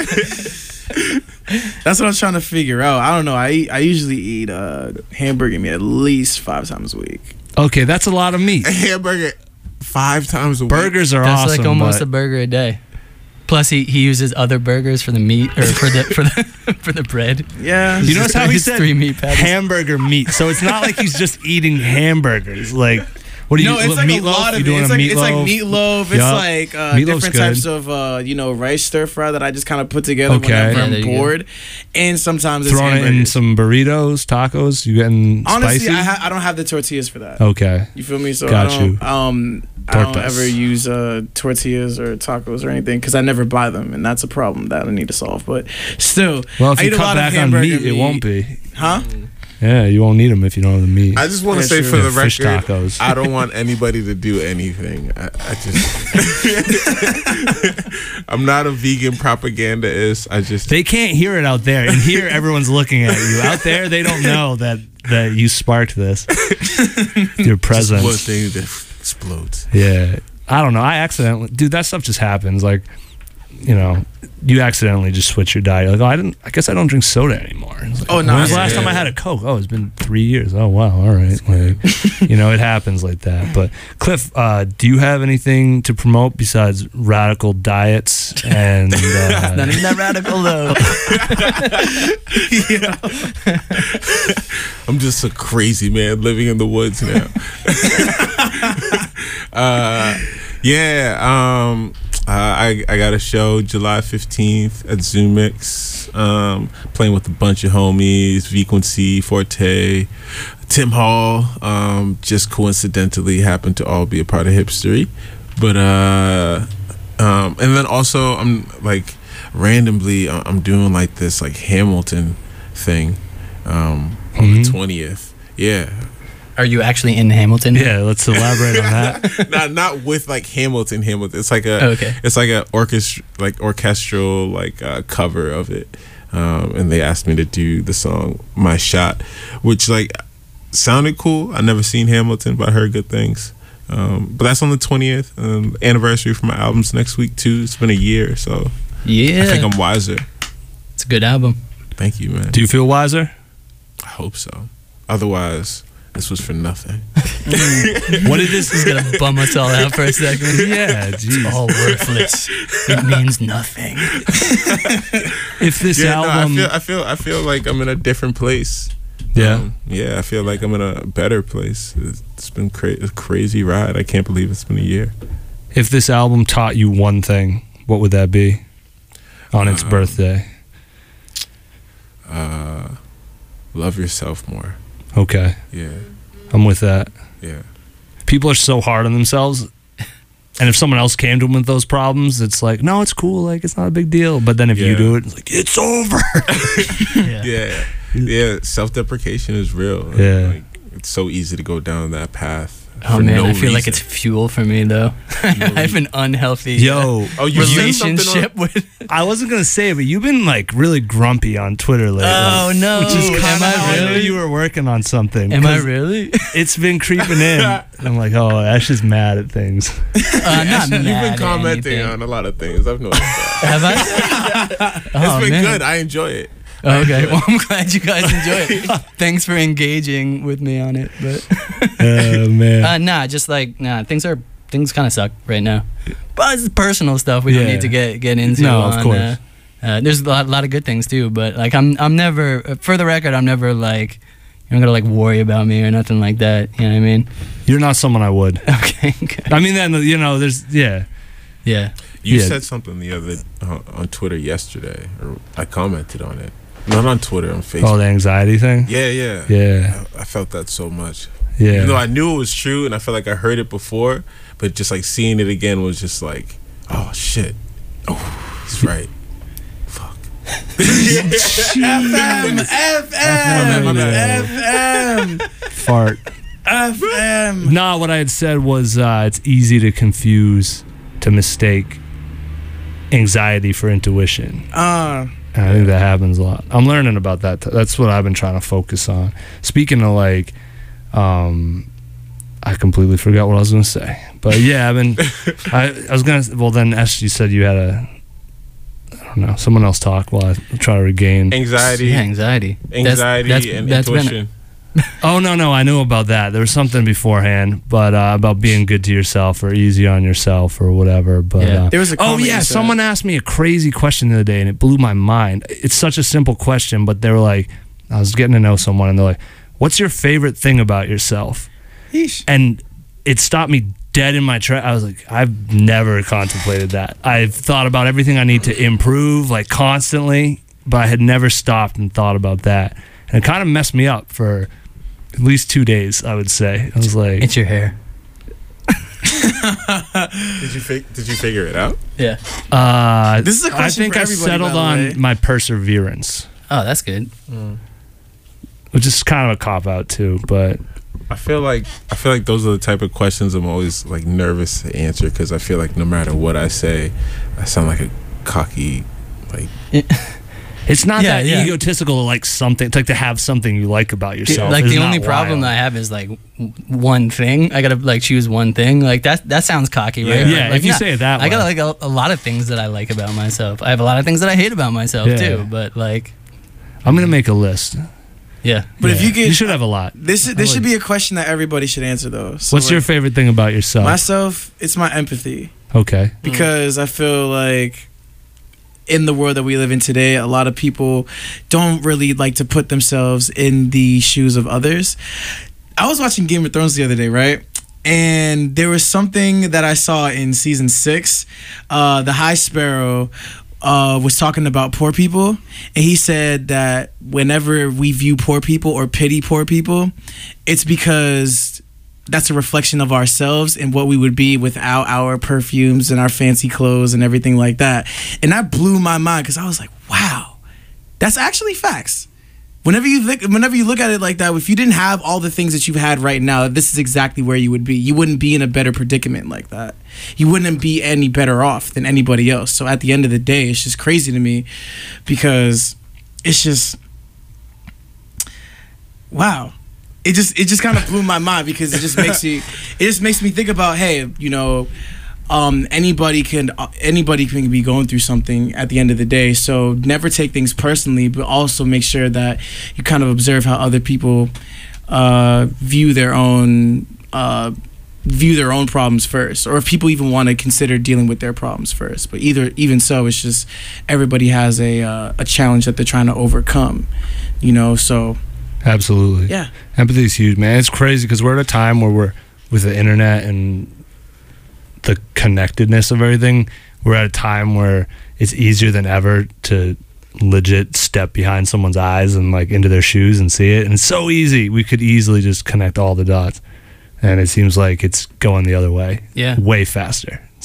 eating? here. That's what I'm trying to figure out. I don't know. I eat, I usually eat uh, hamburger meat at least five times a week. Okay, that's a lot of meat. A hamburger five times a week. Burgers are That's awesome. like almost but a burger a day. Plus, he, he uses other burgers for the meat or for the for the for the bread. Yeah. you notice how he It's said three meat patties. hamburger meat. So it's not like he's just eating hamburgers. Like, what do you? No, it's like meatloaf? a lot of You doing it. It's a like, it's like meatloaf? meatloaf. It's Yup. like uh, Meatloaf's different good. types of uh, you know rice stir fry that I just kind of put together Okay. whenever Yeah, there I'm you go. bored. And sometimes it's Throwing it in hamburgers. some burritos, tacos. You getting Honestly, spicy? I, ha- I don't have the tortillas for that. okay. You feel me? So Got I don't, you. Um, I don't Tortas. ever use uh, tortillas or tacos or anything because I never buy them, and that's a problem that I need to solve. But still, Well, if I you eat a cut lot of back on hamburger meat, it won't be. Huh? Yeah, you won't need them if you don't have the meat. I just want to Yeah, say sure. for the Yeah, fish record, tacos. I don't want anybody to do anything. I, I just, I'm not a vegan propagandaist. I just, They can't hear it out there, and here everyone's looking at you. Out there, they don't know that that you sparked this. Your just presence. one thing that explodes. Yeah, I don't know. I accidentally, dude. That stuff just happens. Like, you know, you accidentally just switch your diet. You're like, oh, I didn't. I guess I don't drink soda anymore. It's like, Oh, no, When was the yeah, last time yeah. I had a Coke? Oh, it's been three years. Oh, wow. All right. Like, you know, it happens like that. But Cliff, uh, do you have anything to promote besides radical diets and? Uh, Not even that radical though. I'm just a crazy man living in the woods now. uh, yeah, um, uh, I I got a show July fifteenth at Zoomix. Um, playing with a bunch of homies, Frequency, Forte, Tim Hall. Um, just coincidentally happened to all be a part of Hipstery, but uh, um, and then also I'm like randomly uh, I'm doing like this like Hamilton thing um, on Mhm. the twentieth. Yeah. Are you actually in Hamilton? yeah, let's elaborate on that. not not with like Hamilton Hamilton. It's like a Oh, okay. it's like a orchestra like orchestral like uh, cover of it. Um, and they asked me to do the song My Shot, which like sounded cool. I never seen Hamilton, but I heard good things. Um, but that's on the twentieth. Um, anniversary for my albums next week too. It's been a year, so Yeah. I think I'm wiser. It's a good album. Thank you, man. Do you feel wiser? I hope so. Otherwise, this was for nothing. What did this? He's gonna bum us all out for a second. Yeah, geez. It's all worthless. It means nothing. If this Yeah, no, I album, feel I feel I feel like I'm in a different place. yeah. Um, yeah, I feel like I'm in a better place. It's been cra- a crazy ride. I can't believe it's been a year. If this album taught you one thing, what would that be? On its Um, birthday. Uh, love yourself more. Okay, Yeah, I'm with that. yeah. People are so hard on themselves. And if someone else came to them with those problems, it's like, no, it's cool. Like, it's not a big deal. But then if you Yeah. do it, it's like, it's over. Yeah. Yeah, yeah. Self-deprecation is real. Yeah. Like, it's so easy to go down that path. Oh for man, no I feel like reason. it's fuel for me though. I have an unhealthy Yo, uh, Oh, you said something relationship on- with. I wasn't gonna say it, but you've been like really grumpy on Twitter lately. Oh no! Which is kind Am of I how I knew really? you were working on something. Am I 'cause really? It's been creeping in. I'm like, oh, Ash is mad at things. Uh, not You've mad been at commenting anything. on a lot of things. I've noticed that. Have I? It's Oh, been man. good. I enjoy it. Okay, well, I'm glad you guys enjoy it. Thanks for engaging with me on it. But Oh man. uh, nah, just like nah, things are things kind of suck right now. But it's personal stuff we don't Yeah. need to get get into. No, of on, course. Uh, uh, there's a lot, lot of good things too, but like I'm I'm never uh, for the record I'm never like you're not gonna like worry about me or nothing like that. You know what I mean? You're not someone I would. Okay. Good. I mean, then you know, there's yeah. Yeah. You Yeah. said something the other uh, on Twitter yesterday, or I commented on it. Not on Twitter, on Facebook. Oh, the anxiety thing. Yeah, yeah, Yeah. I, I felt that so much. Yeah. Even though I knew it was true, and I felt like I heard it before, but just like seeing it again was just like, oh shit, oh, he's right. Fuck. F M, F M, F M, Fart. F M. Nah, what I had said was uh, it's easy to confuse, to mistake anxiety for intuition. Uh, And I think that happens a lot. I'm learning about that. That's what I've been trying to focus on. Speaking of like, um, I completely forgot what I was going to say. But yeah, I've been, I, I was going to, well then Ash, you said you had a, I don't know, someone else talk while I try to regain. Anxiety, Yeah, anxiety. That's- anxiety, that's- and that's been- intuition. Oh, no, no, I knew about that. There was something beforehand, but uh, about being good to yourself or easy on yourself or whatever. But Yeah. uh, There was a oh, comment yeah, you said. someone asked me a crazy question the other day and it blew my mind. It's such a simple question, but they were like, I was getting to know someone and they're like, what's your favorite thing about yourself? Yeesh. And it stopped me dead in my track. I was like, I've never contemplated that. I've thought about everything I need to improve, like constantly, but I had never stopped and thought about that. And it kind of messed me up for at least two days, I would say. I was like, It's your hair. Did you fig- Did you figure it out? Yeah. uh, This is a I question think for I everybody, settled by the way. on my perseverance, Oh, that's good. which is kind of a cop out too. But I feel like I feel like those are the type of questions I'm always like nervous to answer because I feel like no matter what I say, I sound like a cocky, like it's not Yeah, that yeah. egotistical to like something, to like to have something you like about yourself. Like is the not only problem wild. I have is like w- one thing. I gotta like choose one thing. Like that that sounds cocky, right? Yeah. Yeah, Like, if you not- say it that I got way. like a, a lot of things that I like about myself. I have a lot of things that I hate about myself Yeah. too. But like, I'm gonna make a list. yeah. But if Yeah. you could, you should have a lot. this is, this should be a question that everybody should answer though. So, What's your like, favorite thing about yourself? myself? It's my empathy Okay. because I feel like in the world that we live in today, a lot of people don't really like to put themselves in the shoes of others. I was watching Game of Thrones the other day, right? And there was something that I saw in season six. Uh, the High Sparrow uh, was talking about poor people, and he said that whenever we view poor people or pity poor people, it's because that's a reflection of ourselves and what we would be without our perfumes and our fancy clothes and everything like that. And that blew my mind because I was like, wow, that's actually facts. Whenever you look, whenever you look at it like that, if you didn't have all the things that you've had right now, this is exactly where you would be. You wouldn't be in a better predicament like that. You wouldn't be any better off than anybody else. So at the end of the day, it's just crazy to me because it's just, wow. It just it just kind of blew my mind because it just makes you it just makes me think about, hey, you know, um, anybody can anybody can be going through something at the end of the day. So never take things personally, but also make sure that you kind of observe how other people uh, view their own uh, view their own problems first, or if people even want to consider dealing with their problems first. But either even so, it's just everybody has a uh, a challenge that they're trying to overcome, you know. So Absolutely. yeah. Empathy is huge, man. It's crazy because we're at a time where we're with the internet and the connectedness of everything. We're at a time where it's easier than ever to legit step behind someone's eyes and like into their shoes and see it. And it's so easy. We could easily just connect all the dots. And it seems like it's going the other way. Yeah. Way faster.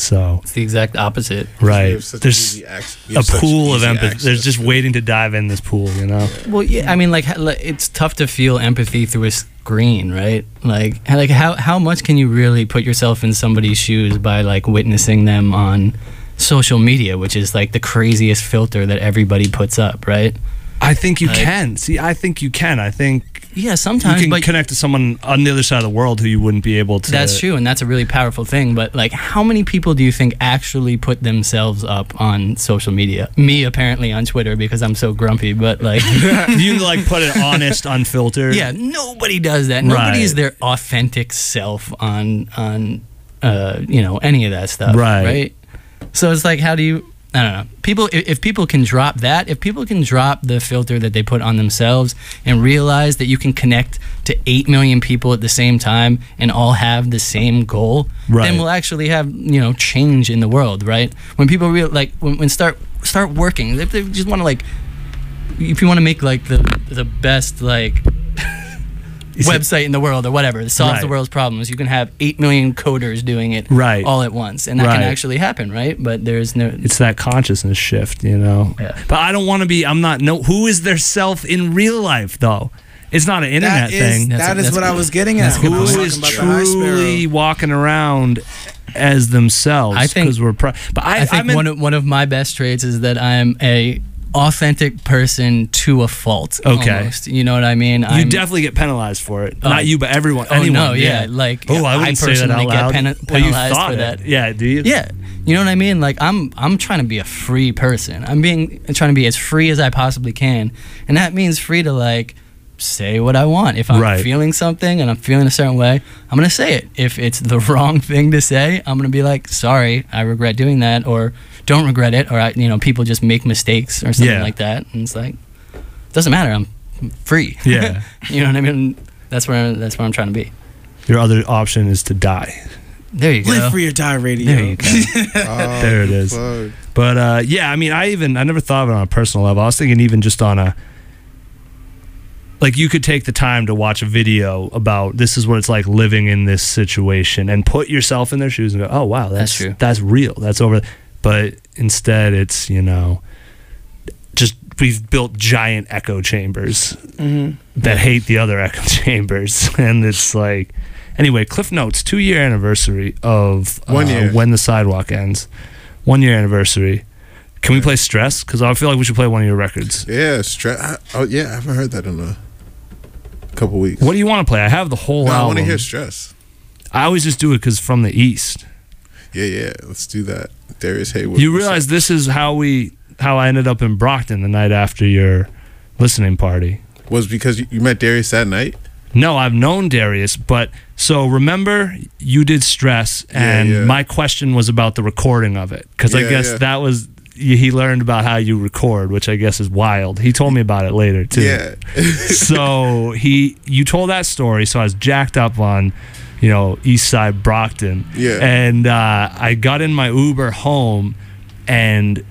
So It's the exact opposite. right, You have such there's easy ac- you a have such pool of easy empathy. access There's just to it. waiting to dive in this pool, you know. Well, yeah, I mean, like, ha- like, it's tough to feel empathy through a screen, right? Like, h- like how how much can you really put yourself in somebody's shoes by like witnessing them on social media, which is like the craziest filter that everybody puts up, right? I think you Like- can. See, I think you can. I think Yeah, you sometimes, can but connect to someone on the other side of the world who you wouldn't be able to. that's true, and that's a really powerful thing. But like, how many people do you think actually put themselves up on social media? Me, apparently, on Twitter because I'm so grumpy. But like, You like put it honest, unfiltered. yeah, nobody does that. Nobody Right. is their authentic self on on uh, you know, any of that stuff. Right. Right. So it's like, how do you? I don't know. People, if, if people can drop that, if people can drop the filter that they put on themselves and realize that you can connect to eight million people at the same time and all have the same goal, Right. then we'll actually have, you know, change in the world, right? When people real like when, when start start working, if they just want to like, if you want to make like the the best like Is it- website in the world or whatever that solves the Right. world's problems, you can have eight million coders doing it Right. all at once, and that can Right. actually happen, right? But there's no. It's that consciousness shift, you know. Yeah. But I don't want to be. I'm not. No. Who is their self in real life, though? It's not an internet That is, thing. That's that a- is that's what a- I was getting at. that's a good I Who was point. is talking about the High Sparrow. truly walking around as themselves? I think- 'cause we're. Pro- but I, I think I'm in- one of one of my best traits is that I'm a authentic person to a fault. Okay. almost. You know what I mean? you I'm, definitely get penalized for it. Oh. Not you, but everyone. Oh anyone, no, yeah, like Oh, I I wouldn't say that personally out get loud. pen- Well, you penalized thought for it. that. Yeah. Do you? Yeah, you know what I mean. Like I'm, I'm trying to be a free person. I'm being, I'm trying to be as free as I possibly can, and that means free to like say what I want. If I'm Right. feeling something and I'm feeling a certain way, I'm gonna say it. If it's the wrong thing to say, I'm gonna be like, sorry, I regret doing that, or don't regret it, or I, you know, people just make mistakes or something Yeah. like that, and it's like, doesn't matter. I'm free. Yeah. You know what I mean? That's where that's where I'm trying to be. Your other option is to die. There you go. Live free or die radio. There you go. Oh, There it is. fuck. But uh, yeah, I mean, I even I never thought of it on a personal level. I was thinking even just on a like you could take the time to watch a video about this is what it's like living in this situation and put yourself in their shoes and go, oh wow, that's That's true. that's real. That's over. But instead, it's you know, just we've built giant echo chambers Mhm. that hate the other echo chambers, and it's like. Anyway, Cliff Notes, two year anniversary of uh, One year. When the Sidewalk Ends. One year anniversary. Can we play Stress? Because I feel like we should play one of your records. Yeah, stre- Oh yeah, I haven't heard that in a couple weeks. What do you want to play? I have the whole No, I album. want to hear Stress. I always just do it because from the East. Yeah, yeah. Let's do that. Darius Haywood. You realize this is how we how I ended up in Brockton the night after your listening party. was because you, you met Darius that night? No, I've known Darius, but so remember you did Stress, and Yeah, yeah. my question was about the recording of it because I Yeah, guess yeah. that was he learned about how you record, which I guess is wild. He told me about it later too. Yeah. So he, you told that story, so I was jacked up on, you know, East Side Brockton. Yeah. And uh, I got in my Uber home, and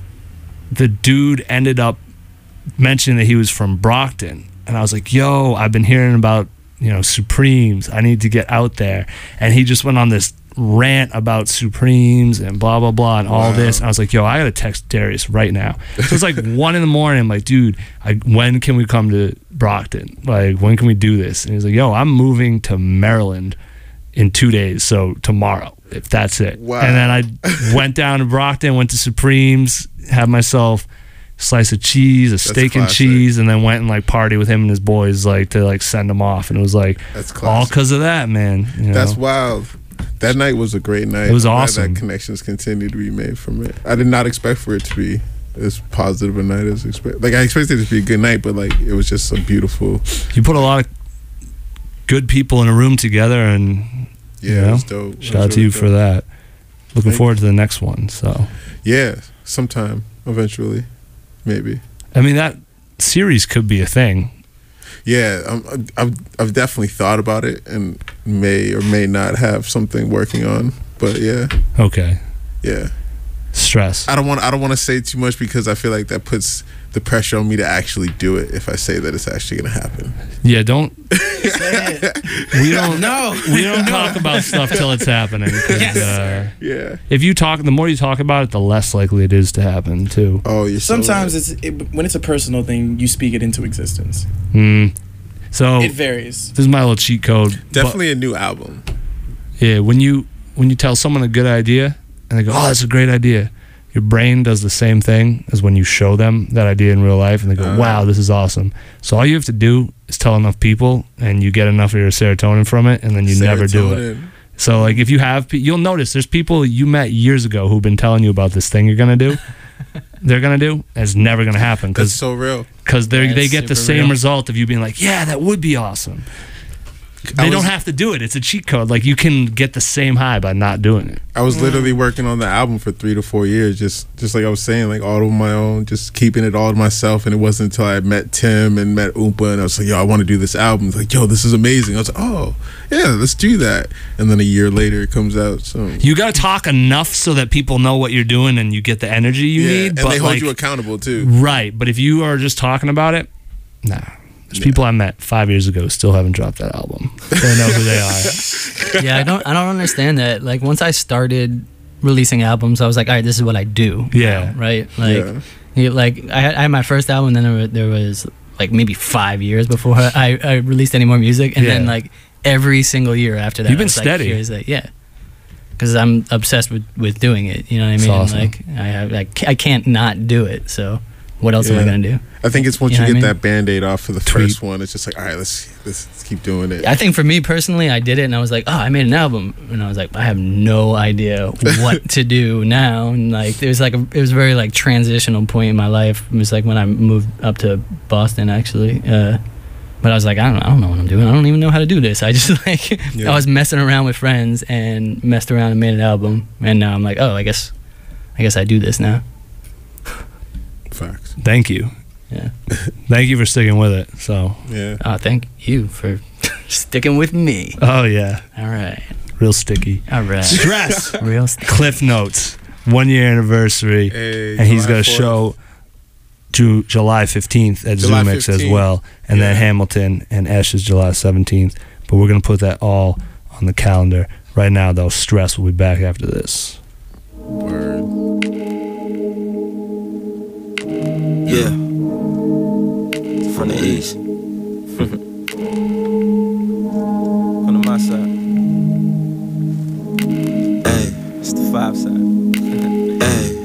the dude ended up mentioning that he was from Brockton. And I was like, yo, I've been hearing about, you know, Supremes. I need to get out there. And he just went on this rant about Supremes and blah, blah, blah, and all Wow. this. And I was like, yo, I got to text Darius right now. So it's like one in the morning. I'm like, dude, I, when can we come to Brockton? Like, when can we do this? And he's like, yo, I'm moving to Maryland in two days. So tomorrow, if that's it. Wow. And then I went down to Brockton, went to Supremes, had myself slice of cheese, a steak and classic. cheese, and then went and like party with him and his boys, like to like send them off. And it was like That's all classic. because of that, man. You know? That's wild. That night was a great night. It was I'm glad awesome. That connections continue to be made from it. I did not expect for it to be as positive a night as expected. Like I expected it to be a good night, but like it was just a beautiful. You put a lot of good people in a room together, and Yeah, you it know, was dope. It shout was out to really you for dope. that. Looking Thank forward to the next one. So Yeah, sometime eventually, maybe. I mean, that series could be a thing. Yeah, I'm, I've I've definitely thought about it and may or may not have something working on. But yeah, Okay. yeah. Stress. I don't want I don't want to say too much because I feel like that puts the pressure on me to actually do it if I say that it's actually going to happen. Yeah, don't. we don't. No, we don't talk about stuff till it's happening. Yes. Uh, Yeah. if you talk, the more you talk about it, the less likely it is to happen too. Oh, you're so Sometimes right. it's it, when it's a personal thing, you speak it into existence. Mm. So It varies. this is my little cheat code. Definitely a new album. But, yeah, when you when you tell someone a good idea and they go, "Oh, that's a great idea," your brain does the same thing as when you show them that idea in real life, and they go, Uh. "Wow, this is awesome." So all you have to do is tell enough people, and you get enough of your serotonin from it, and then you never do it. Serotonin. So like if you have, pe- you'll notice there's people you met years ago who've been telling you about this thing you're gonna do. They're gonna do. And it's never gonna happen That's because so real. because they Yeah, they it's get the super same real. result of you being like, yeah, that would be awesome. They was- don't have to do it. It's a cheat code. Like you can get the same high by not doing it. I was literally working on the album for three to four years, just just like I was saying, like all on my own, just keeping it all to myself. And it wasn't until I met Tim and met Oompa, and I was like, yo, I want to do this album. It's like, yo, this is amazing. I was like, oh, yeah, let's do that. And then a year later, it comes out. So You got to talk enough so that people know what you're doing and you get the energy you yeah, need. and but they hold like, you accountable too. right. But if you are just talking about it, nah. There's people I met five years ago who still haven't dropped that album. They know who they are. Yeah, I don't I don't understand that. Like once I started releasing albums, I was like, all right, this is what I do. Yeah. now, right. Like, Yeah. you- like I had, I had my first album, and then there was, there was like maybe five years before I, I released any more music, and then Yeah. like every single year after that, You've been I was like, steady. here's that, yeah. Because I'm obsessed with, with doing it. You know what I That's mean? awesome. Like I have, like I can't not do it. So what else am I Yeah. gonna do? I think it's once You you, know what get I mean? that Band-Aid off for the Tweet. first one, it's just like, all right, let's let's, let's keep doing it. I think for me personally, I did it, and I was like, oh, I made an album, and I was like, I have no idea what to do now. And like, there was like a, it was a very like transitional point in my life. It was like when I moved up to Boston, actually. Uh, but I was like, I don't, I don't know what I'm doing. I don't even know how to do this. I just like, Yeah. I was messing around with friends and messed around and made an album, and now I'm like, oh, I guess, I guess I do this now. Facts. Thank you. Yeah. Thank you for sticking with it. So, Yeah. Oh, thank you for sticking with me. oh yeah, All right. real sticky. All right. Stress. Real st- Cliff Notes, one year anniversary, Hey, and he's July got a fourth. show to July fifteenth at July Zoomix as fifteenth. well, and then Yeah. Hamilton and Esh is July seventeenth. But we're gonna put that all on the calendar right now. Though, Stress will be back after this. Word. Yeah. From the east. From the my side. Hey. It's the five side. Hey.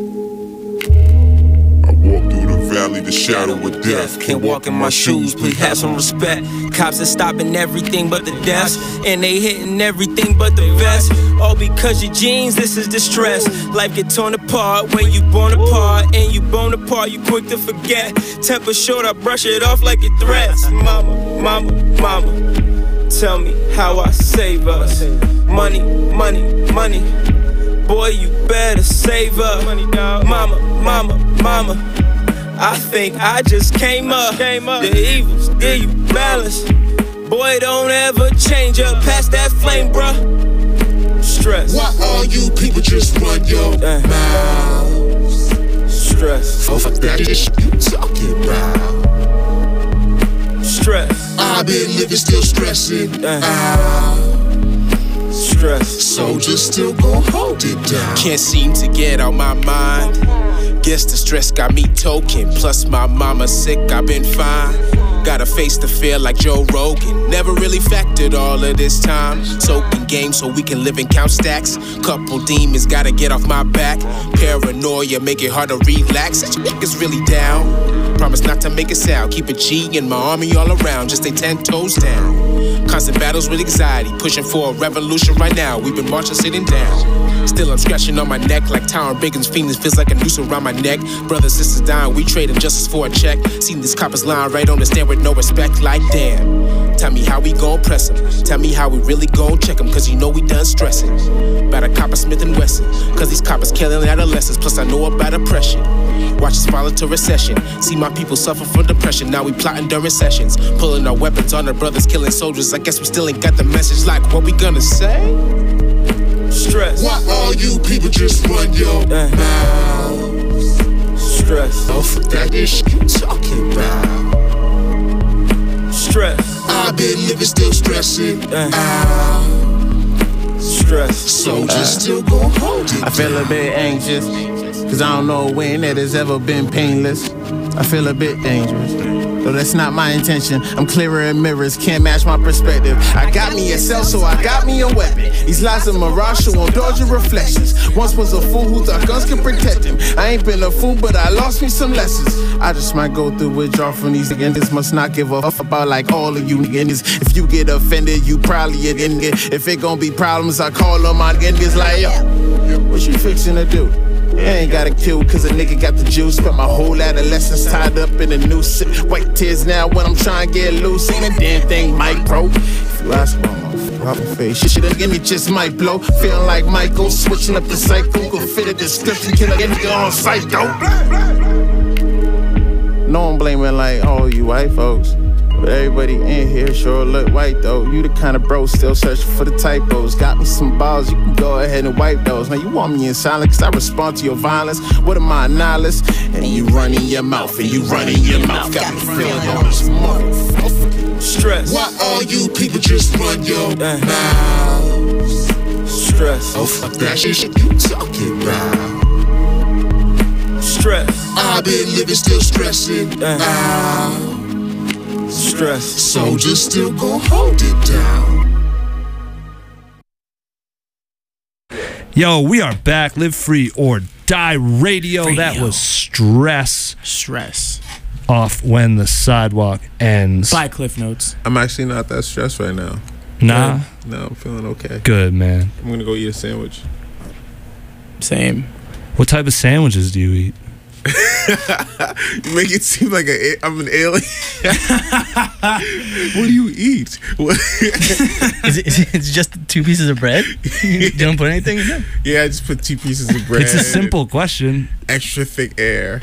I walk through the valley, the shadow of death. Can't walk in my shoes, please have some respect. Cops are stopping everything but the deaths, and they hitting everything but the vest. All because your jeans, this is distress. Life get torn apart when you born apart, and you born apart, you quick to forget. Temper short, I brush it off like it threats. Mama, mama, mama, tell me how I save us. Money, money, money. Boy, you better save up. Mama, mama, mama. I think I just came up. The evils, give you balance. Boy, don't ever change up past that flame, bruh. Stress. Why all you people just run your Uh. mouths? Stress. Fuck that ish you talking about. Stress. I've been living still stressing Uh. out. Stress. Soldiers still gon' hold it down. Can't seem to get out my mind. Guess the stress got me token. Plus my mama sick, I've been fine. Gotta face the fear like Joe Rogan. Never really factored all of this time. Soaking game so we can live and count stacks. Couple demons gotta get off my back. Paranoia make it hard to relax. Such a nigga's really down. Promise not to make a sound. Keep a G and my army all around. Just stay ten toes down. Constant battles with anxiety. Pushing for a revolution right now. We've been marching sitting down. Still I'm scratching on my neck like Tyron Biggins. Phoenix feels like a noose around my neck. Brothers, sisters dying. We trading justice for a check. Seen these coppers lying right on the stand with no respect. Like damn. Tell me how we gon' press them. Tell me how we really gon' check them. Cause you know we done stressing. About a copper Smith and Wesson. Cause these coppers killing adolescents. Plus I know about oppression. Watch us fall into recession. See my people suffer from depression. Now we plotting during sessions. Pulling our weapons on our brothers, killing soldiers. I guess we still ain't got the message. Like what we gonna say? Stress. Why all you people just run your Uh. mouths? Stress. Off of that ish you talking about. Stress. I've been living still stressing Uh. out. Stress. So just still gon' hold it I feel a bit anxious, cause I don't know when it has ever been painless. I feel a bit dangerous, though that's not my intention. I'm clearer in mirrors, can't match my perspective. I got me a cell, so I got me a weapon. These lies of mirage show on dodging reflections. Once was a fool who thought guns could protect him. I ain't been a fool, but I lost me some lessons. I just might go through withdrawal from these niggas. Must not give a fuck about like all of you niggas. If you get offended, you probably a nigga. If it gon' be problems, I call on my niggas like, yo, what you fixing to do? I ain't gotta kill cause a nigga got the juice. Spent my whole adolescence tied up in a noose. White tears now when I'm trying to get loose. Ain't a damn thing, Mike, bro. If you ask my motherfucking face, shit again, it just might blow. Feeling like Michael, switching up the cycle. Go fit a description, kill a nigga on sight, though. No, I'm blaming like all you white folks. But everybody in here sure look white though. You the kind of bro still searching for the typos. Got me some balls, you can go ahead and wipe those. Now you want me in silence, cause I respond to your violence. What am I, a nihilist? And you running your mouth, and you running your mouth. Got me feeling all this motherfucker. Stress. Why all you people just run your Uh. mouths? Stress. Off of that shit you talking about. Stress. I've been living still stressing Uh. out. Stress. So just still gon' hold it down. Yo, we are back. Live Free or Die Radio. Radio. That was Stress Stress. off When the Sidewalk Ends. By Cliff Notes. I'm actually not that stressed right now. Nah? No, I'm feeling okay. Good, man. I'm gonna go eat a sandwich. Same. What type of sandwiches do you eat? You make it seem like a, I'm an alien. What do you eat? What? Is it, is it it's just two pieces of bread? You don't put anything in it? Yeah, I just put two pieces of bread. It's a simple question. Extra thick air.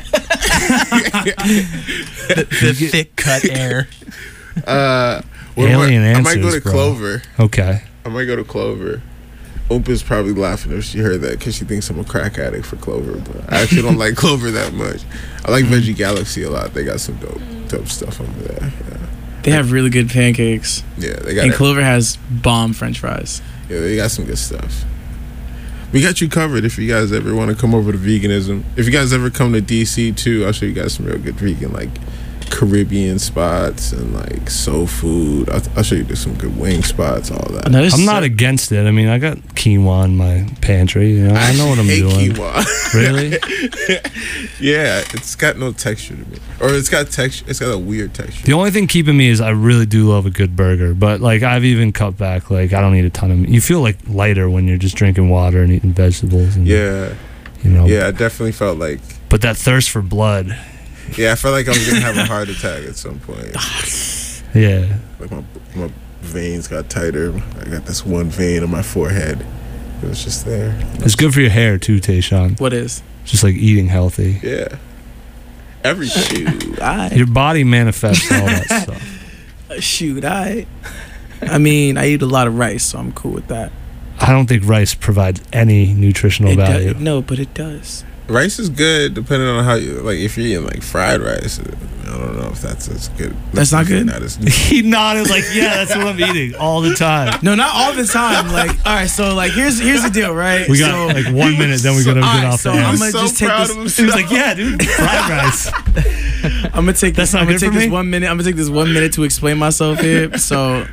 The, the thick cut air. Uh, what Alien am I, answers, I might go to bro. Clover. Okay. I might go to Clover. Oompa's probably laughing if she heard that because she thinks I'm a crack addict for Clover. But I actually don't like Clover that much. I like Veggie Galaxy a lot. They got some dope, dope stuff over there. Yeah, They have really good pancakes. yeah they got. And it. Clover has bomb French fries. Yeah, they got some good stuff. We got you covered if you guys ever want to come over to veganism. If you guys ever come to D C too, I'll show you guys some real good vegan like Caribbean spots and like soul food. I'll, I'll show you some good wing spots, all that. No, this I'm is not so- against it. I mean, I got quinoa in my pantry. You know, I know what I'm hate doing. quinoa. Really? Yeah, it's got no texture to me, or it's got texture. It's got a weird texture. The only thing keeping me is I really do love a good burger, but like I've even cut back. Like I don't eat a ton of. You feel like lighter when you're just drinking water and eating vegetables. And, Yeah, you know. yeah, I definitely felt like. But that thirst for blood. Yeah, I felt like I was gonna have a heart attack at some point. Yeah. Like my my veins got tighter. I got this one vein on my forehead. It was just there. It's good for your hair too, Tayshawn. What is? Just like eating healthy. Yeah. Every shoe. I Your body manifests all that stuff. shoot. I. I mean, I eat a lot of rice, so I'm cool with that. I don't think rice provides any nutritional It do- value. no, but it does. Rice is good depending on how you like. If you're eating like fried rice, I don't know if that's as good. That's not good? Not as He nodded like, yeah, that's what I'm eating all the time. No, not all the time. Like, all right, so like, here's here's the deal, right? We got so, like one minute, then we gotta all get right, off so the air. I'm gonna so just take proud this. of himself. He was like, yeah, dude, fried rice. I'm gonna take That's this. not I'm gonna good take for this me? one minute. I'm gonna take this one minute to explain myself here. So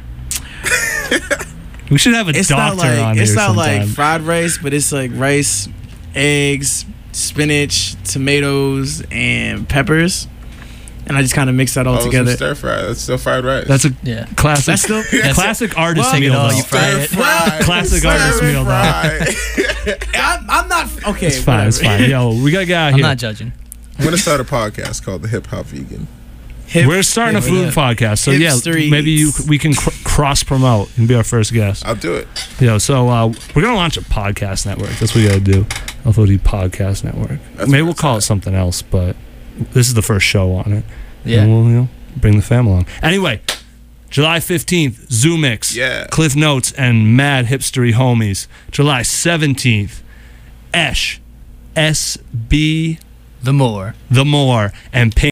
We should have a it's doctor not like on it's here not sometime. like fried rice, but it's like rice, eggs, spinach, tomatoes, and peppers, and I just kind of mix that all Oh, together. stir fry. That's still fried rice. That's a Yeah. classic. That's still classic artist Well, meal. it all, though. you fry it. fried. Classic artist Stir meal, though. fry. I'm, I'm not okay. It's fine. It's whatever. fine. Yo, we gotta get out of I'm here. not judging. I'm gonna start a podcast called the Hip Hop Vegan. Hip- We're starting a hip- food hip- podcast, so yeah, hipster maybe you eats. we can cr- cross promote and be our first guest. I'll do it. Yo, so uh, we're gonna launch a podcast network. That's what we gotta do. F O D Podcast Network. That's Maybe what we'll it's call at. it something else, but this is the first show on it. Yeah. And we'll, you know, bring the fam along. Anyway, July fifteenth, Zoomix, Yeah. Cliff Notes, and Mad Hipstery Homies. July seventeenth, Esh, S B The More. The More, and Pink.